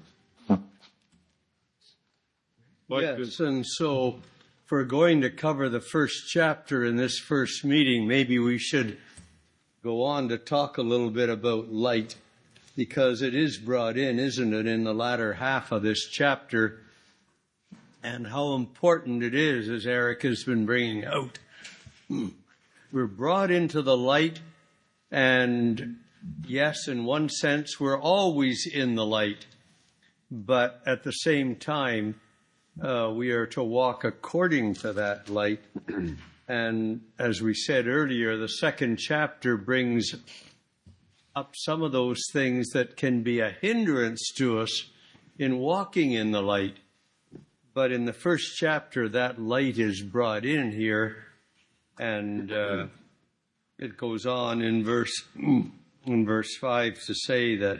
Yes, and so if we're going to cover the first chapter in this first meeting, maybe we should go on to talk a little bit about light, because it is brought in, isn't it, in the latter half of this chapter, and how important it is, as Eric has been bringing out. We're brought into the light, and yes, in one sense, we're always in the light, but at the same time, we are to walk according to that light. And as we said earlier, the second chapter brings up some of those things that can be a hindrance to us in walking in the light. But in the first chapter, that light is brought in here, and it goes on in verse 5 to say that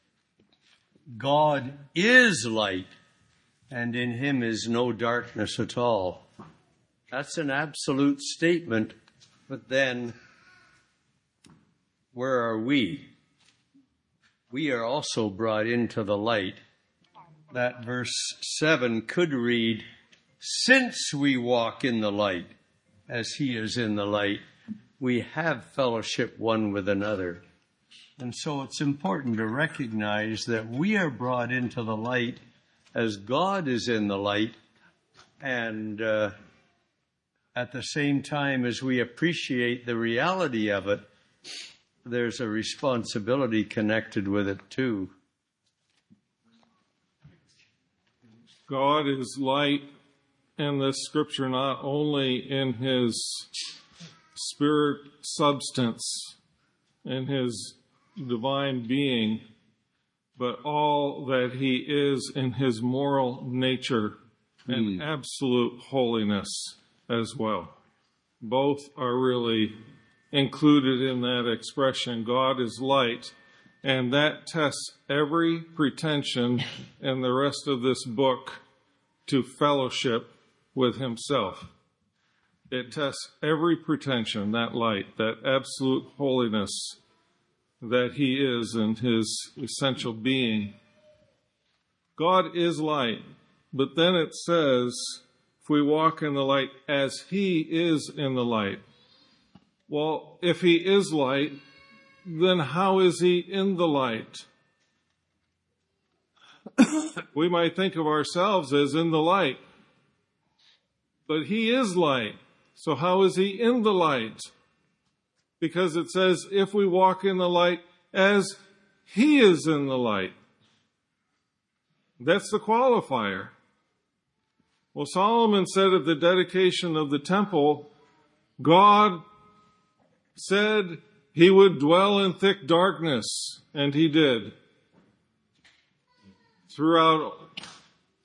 God is light, and in him is no darkness at all. That's an absolute statement, but then where are we? We are also brought into the light. That verse 7 could read, since we walk in the light, as he is in the light, we have fellowship one with another. And so it's important to recognize that we are brought into the light as God is in the light, and at the same time as we appreciate the reality of it, there's a responsibility connected with it too. God is light in this scripture, not only in his spirit substance, in his divine being, but all that he is in his moral nature and absolute holiness as well. Both are really included in that expression. God is light, and that tests every pretension in the rest of this book to fellowship with himself. It tests every pretension, that light, that absolute holiness that he is in his essential being. God is light, but then it says, if we walk in the light as he is in the light. Well, if he is light, then how is he in the light? We might think of ourselves as in the light, but he is light. So how is he in the light? Because it says, if we walk in the light as he is in the light. That's the qualifier. Well, Solomon said at the dedication of the temple, God said he would dwell in thick darkness, and he did. Throughout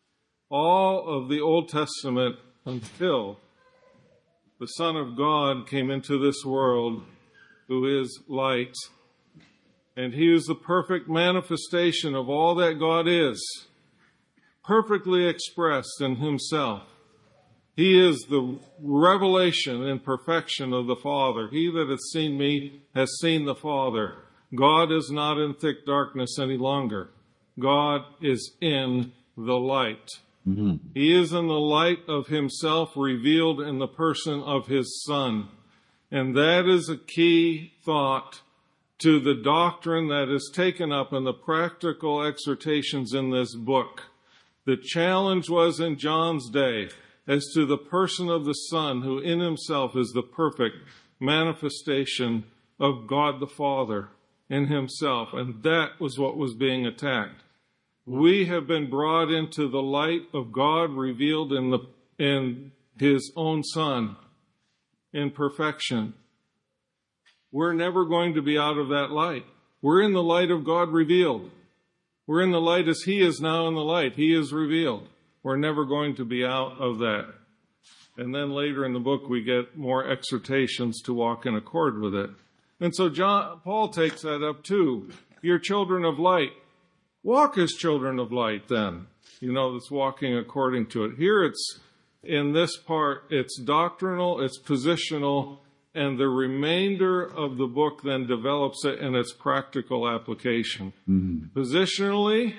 all of the Old Testament until the Son of God came into this world, who is light. And he is the perfect manifestation of all that God is, perfectly expressed in himself. He is the revelation and perfection of the Father. He that hath seen me has seen the Father. God is not in thick darkness any longer. God is in the light. Mm-hmm. He is in the light of himself revealed in the person of his Son. And that is a key thought to the doctrine that is taken up in the practical exhortations in this book. The challenge was in John's day as to the person of the Son, who in himself is the perfect manifestation of God the Father in himself. And that was what was being attacked. We have been brought into the light of God revealed in his own Son in perfection. We're never going to be out of that light. We're in the light of God revealed. We're in the light as he is now in the light. He is revealed. We're never going to be out of that. And then later in the book, we get more exhortations to walk in accord with it. And so Paul takes that up too. You're children of light. Walk as children of light then. It's walking according to it. Here it's, in this part, it's doctrinal, it's positional, and the remainder of the book then develops it in its practical application. Mm-hmm. Positionally,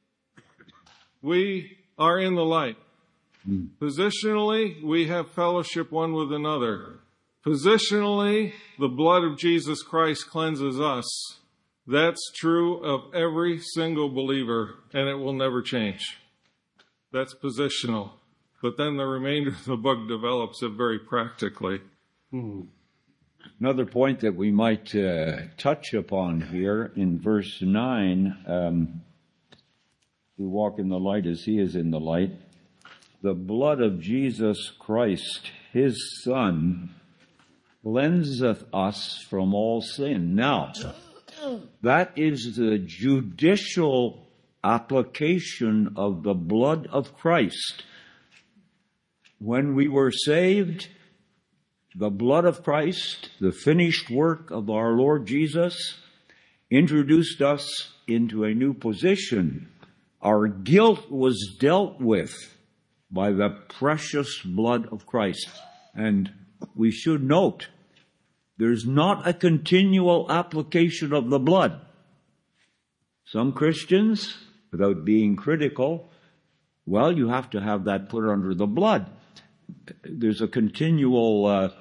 we are in the light. Mm-hmm. Positionally, we have fellowship one with another. Positionally, the blood of Jesus Christ cleanses us. That's true of every single believer, and it will never change. That's positional. But then the remainder of the book develops it very practically. Mm-hmm. Another point that we might touch upon here in verse 9, we walk in the light as he is in the light. The blood of Jesus Christ, his Son, cleanseth us from all sin. Now, that is the judicial application of the blood of Christ. When we were saved, the blood of Christ, the finished work of our Lord Jesus, introduced us into a new position. Our guilt was dealt with by the precious blood of Christ. And we should note, there's not a continual application of the blood. Some Christians, without being critical, well, you have to have that put under the blood. There's a continual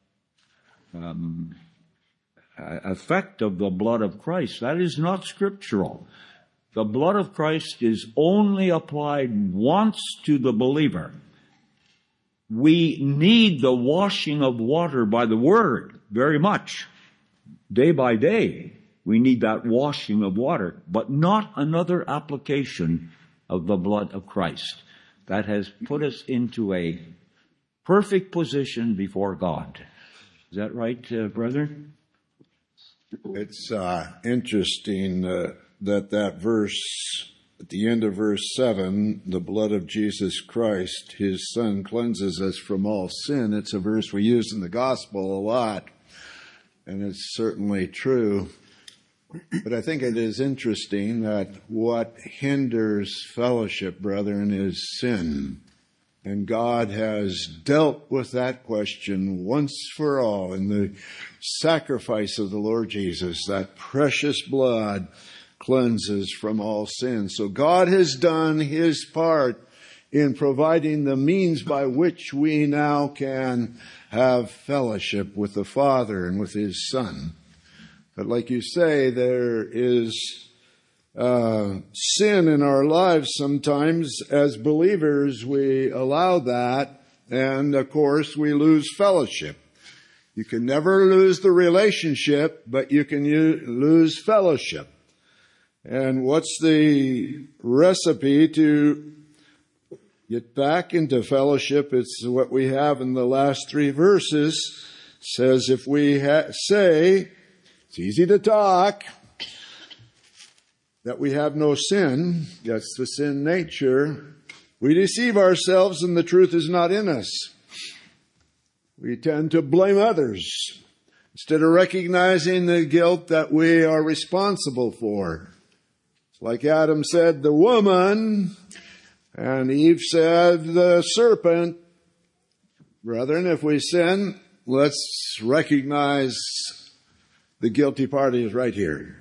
effect of the blood of Christ. That is not scriptural. The blood of Christ is only applied once to the believer. We need the washing of water by the Word very much. Day by day, we need that washing of water, but not another application of the blood of Christ. That has put us into a perfect position before God. Is that right, brethren? It's interesting that verse, at the end of verse 7, the blood of Jesus Christ, his Son, cleanses us from all sin. It's a verse we use in the gospel a lot, and it's certainly true. But I think it is interesting that what hinders fellowship, brethren, is sin. And God has dealt with that question once for all in the sacrifice of the Lord Jesus. That precious blood cleanses from all sin. So God has done his part in providing the means by which we now can have fellowship with the Father and with his Son. But like you say, there is sin in our lives sometimes. As believers, we allow that, and of course we lose fellowship. You can never lose the relationship, but you can lose fellowship. And what's the recipe to get back into fellowship? It's what we have in the last 3 verses. It says, if we say, it's easy to talk, that we have no sin, that's the sin nature, We deceive ourselves and the truth is not in us. We tend to blame others instead of recognizing the guilt that we are responsible for. Like Adam said, the woman, and Eve said, the serpent. Brethren, if we sin, let's recognize the guilty party is right here.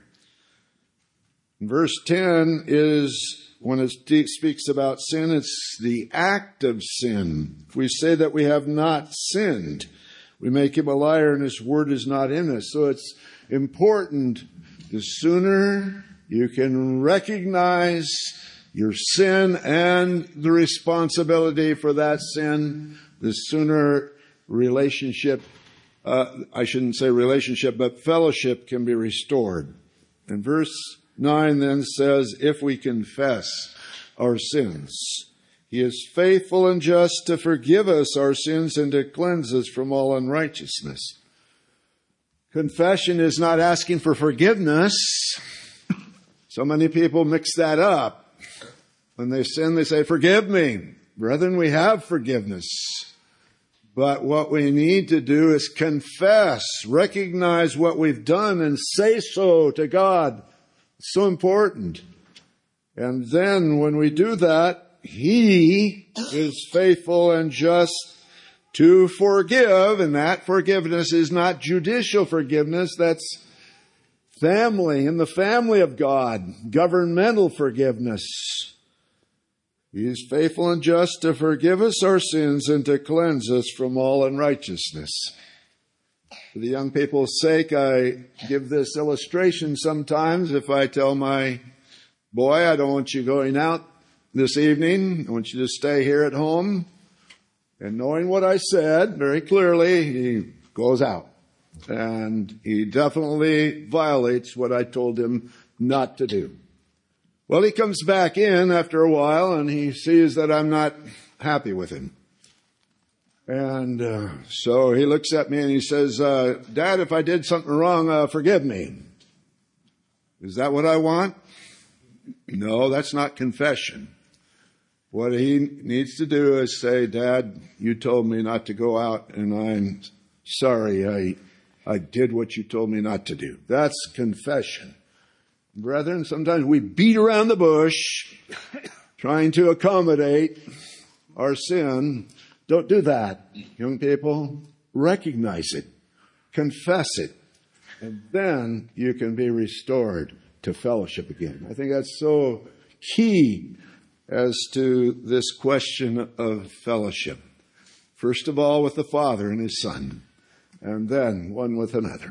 Verse 10 is, when it speaks about sin, it's the act of sin. If we say that we have not sinned, we make him a liar and his word is not in us. So it's important, the sooner you can recognize your sin and the responsibility for that sin, the sooner relationship, I shouldn't say relationship, but fellowship can be restored. And verse 9 then says, if we confess our sins, he is faithful and just to forgive us our sins and to cleanse us from all unrighteousness. Confession is not asking for forgiveness. So many people mix that up. When they sin, they say, forgive me. Brethren, we have forgiveness. But what we need to do is confess, recognize what we've done and say so to God. It's so important. And then when we do that, he is faithful and just to forgive. And that forgiveness is not judicial forgiveness. That's family, in the family of God, governmental forgiveness. He is faithful and just to forgive us our sins and to cleanse us from all unrighteousness. For the young people's sake, I give this illustration sometimes. If I tell my boy, I don't want you going out this evening, I want you to stay here at home. And knowing what I said very clearly, he goes out. And he definitely violates what I told him not to do. Well, he comes back in after a while and he sees that I'm not happy with him. And so he looks at me and he says, Dad, if I did something wrong, forgive me. Is that what I want? No, that's not confession. What he needs to do is say, Dad, you told me not to go out and I'm sorry. I did what you told me not to do. That's confession. Brethren, sometimes we beat around the bush trying to accommodate our sin. Don't do that. Young people, recognize it. Confess it. And then you can be restored to fellowship again. I think that's so key as to this question of fellowship. First of all, with the Father and His Son. And then one with another.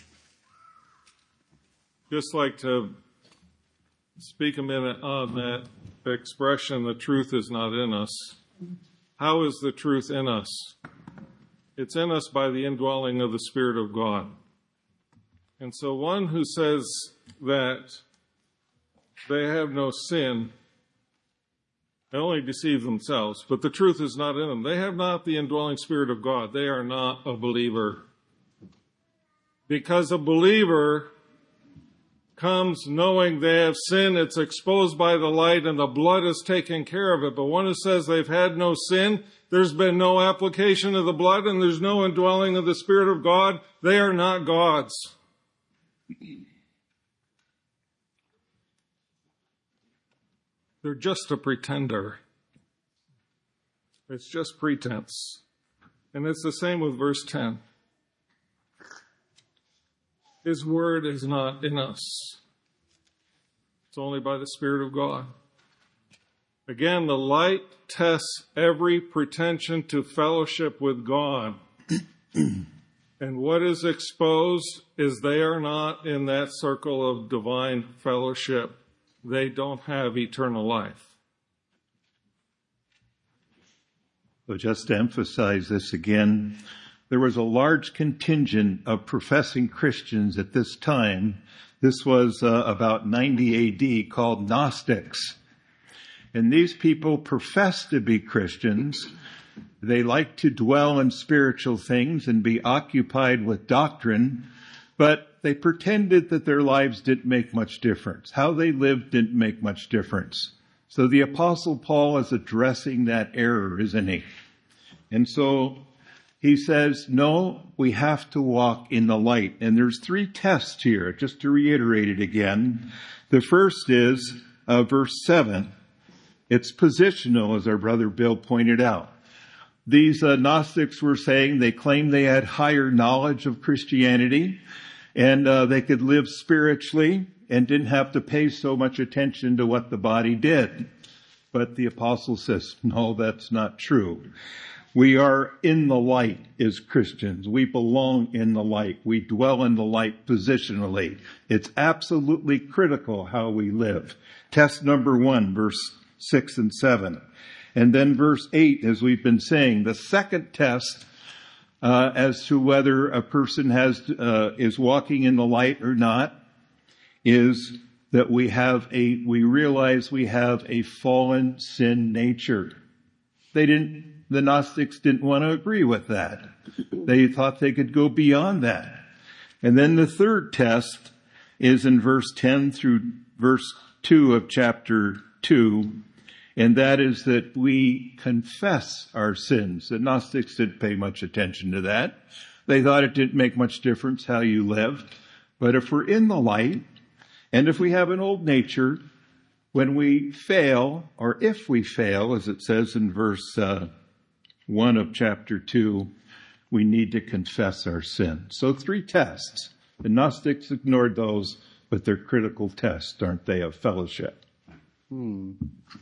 Just like to speak a minute on that expression, the truth is not in us. How is the truth in us? It's in us by the indwelling of the Spirit of God. And so one who says that they have no sin, they only deceive themselves, but the truth is not in them. They have not the indwelling Spirit of God. They are not a believer. Because a believer comes knowing they have sinned, it's exposed by the light, and the blood is taken care of it. But one who says they've had no sin, there's been no application of the blood, and there's no indwelling of the Spirit of God, they are not God's. They're just a pretender. It's just pretense. And it's the same with verse 10. His word is not in us. It's only by the Spirit of God. Again, the light tests every pretension to fellowship with God. And what is exposed is they are not in that circle of divine fellowship. They don't have eternal life. So just to emphasize this again, there was a large contingent of professing Christians at this time. This was about 90 AD, called Gnostics. And these people professed to be Christians. They liked to dwell in spiritual things and be occupied with doctrine, but they pretended that their lives didn't make much difference. How they lived didn't make much difference. So the Apostle Paul is addressing that error, isn't he? And so he says, no, we have to walk in the light. And there's 3 tests here, just to reiterate it again. The first is verse 7. It's positional, as our brother Bill pointed out. These Gnostics were saying they claimed they had higher knowledge of Christianity, and they could live spiritually and didn't have to pay so much attention to what the body did. But the apostle says, no, that's not true. We are in the light as Christians. We belong in the light. We dwell in the light positionally. It's absolutely critical how we live. Test number 1, verse 6 and 7. And then verse 8, as we've been saying, the second test as to whether a person is walking in the light or not is that we realize we have a fallen sin nature. The Gnostics didn't want to agree with that. They thought they could go beyond that. And then the third test is in verse 10 through verse 2 of chapter 2, and that is that we confess our sins. The Gnostics didn't pay much attention to that. They thought it didn't make much difference how you lived. But if we're in the light, and if we have an old nature, when we fail, or if we fail, as it says in verse 1 of chapter 2, we need to confess our sin. So 3 tests. The Gnostics ignored those, but they're critical tests, aren't they, of fellowship? And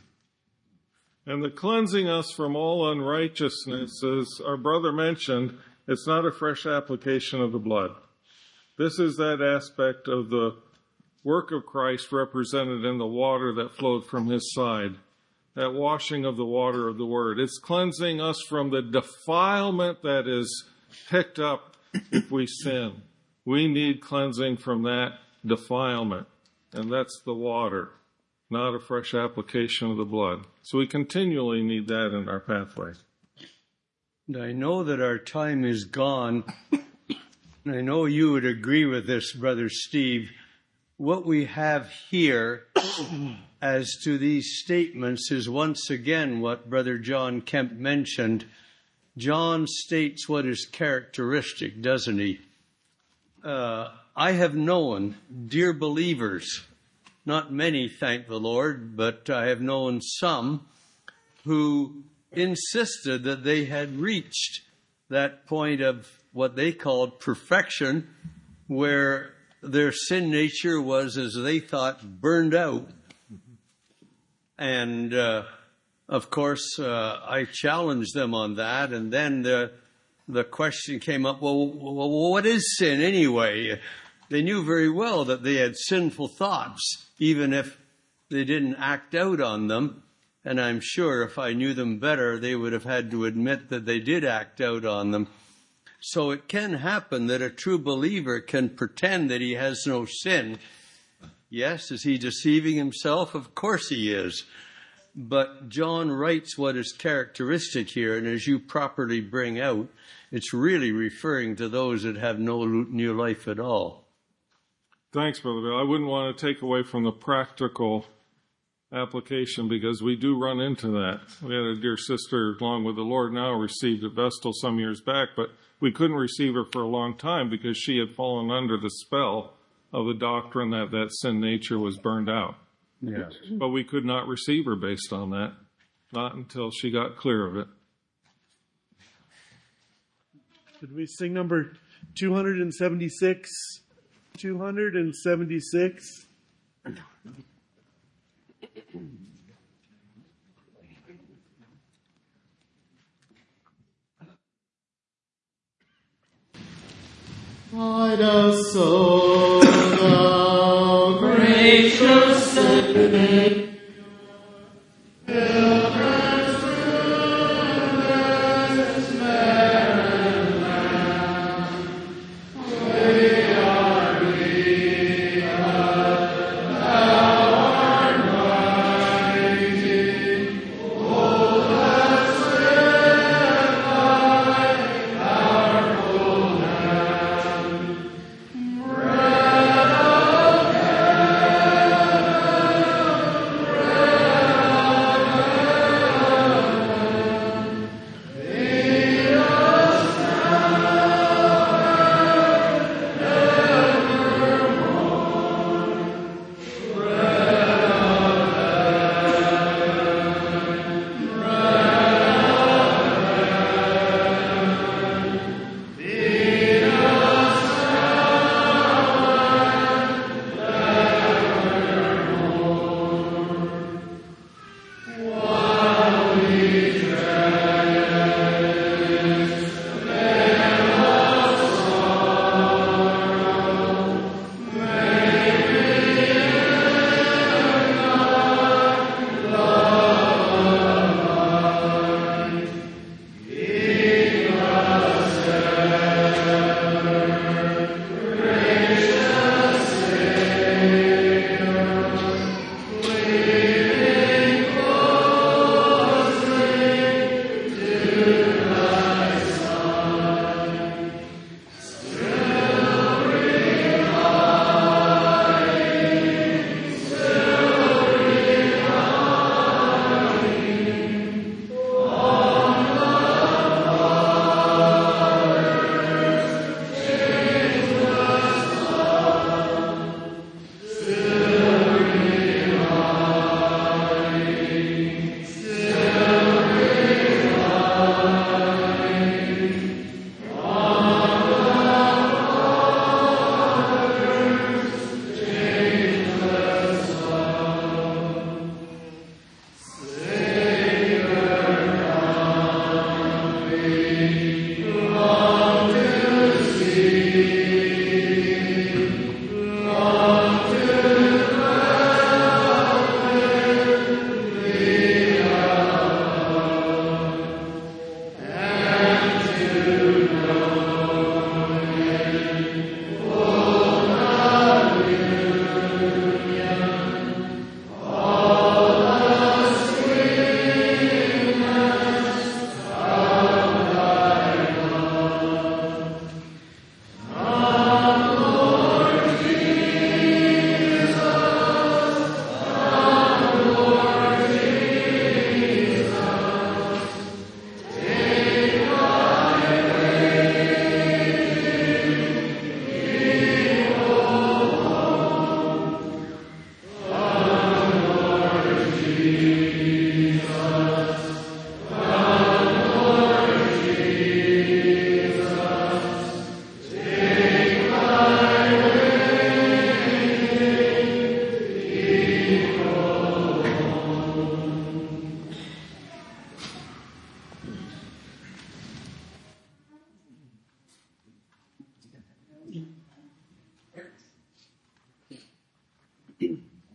the cleansing us from all unrighteousness, as our brother mentioned, it's not a fresh application of the blood. This is that aspect of the work of Christ represented in the water that flowed from his side. That washing of the water of the word. It's cleansing us from the defilement that is picked up if we sin. We need cleansing from that defilement. And that's the water, not a fresh application of the blood. So we continually need that in our pathway. And I know that our time is gone. And I know you would agree with this, Brother Steve. What we have here as to these statements is once again what Brother John Kemp mentioned. John states what is characteristic, doesn't he? I have known dear believers, not many, thank the Lord, but I have known some who insisted that they had reached that point of what they called perfection, where their sin nature was, as they thought, burned out. And, of course, I challenged them on that. And then the question came up, well, what is sin anyway? They knew very well that they had sinful thoughts, even if they didn't act out on them. And I'm sure if I knew them better, they would have had to admit that they did act out on them. So it can happen that a true believer can pretend that he has no sin. Yes, is he deceiving himself? Of course he is. But John writes what is characteristic here, and as you properly bring out, it's really referring to those that have no new life at all. Thanks, Brother Bill. I wouldn't want to take away from the practical application because we do run into that. We had a dear sister, along with the Lord now, received at Vestal some years back, but we couldn't receive her for a long time because she had fallen under the spell of the doctrine that sin nature was burned out. Yes. But we could not receive her based on that, not until she got clear of it. Did we sing number 276? 276. Guide us, O thou gracious Savior.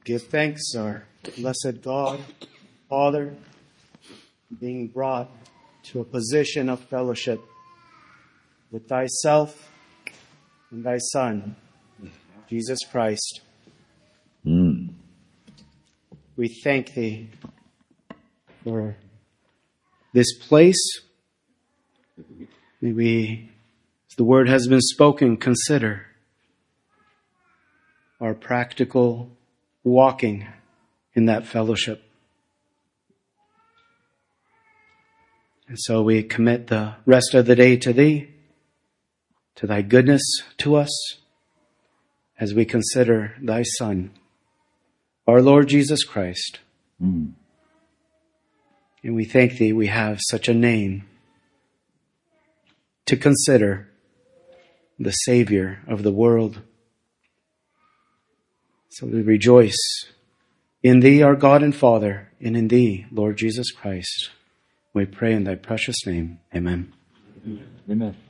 give thanks, our blessed God, Father, being brought to a position of fellowship with thyself and thy Son, Jesus Christ. We thank thee for this place. May we, as the word has been spoken, consider our practical walking in that fellowship. And so we commit the rest of the day to thee, to thy goodness to us, as we consider thy Son, our Lord Jesus Christ. And we thank thee we have such a name to consider, the Savior of the world. So we rejoice in thee, our God and Father, and in thee, Lord Jesus Christ. We pray in thy precious name. Amen. Amen.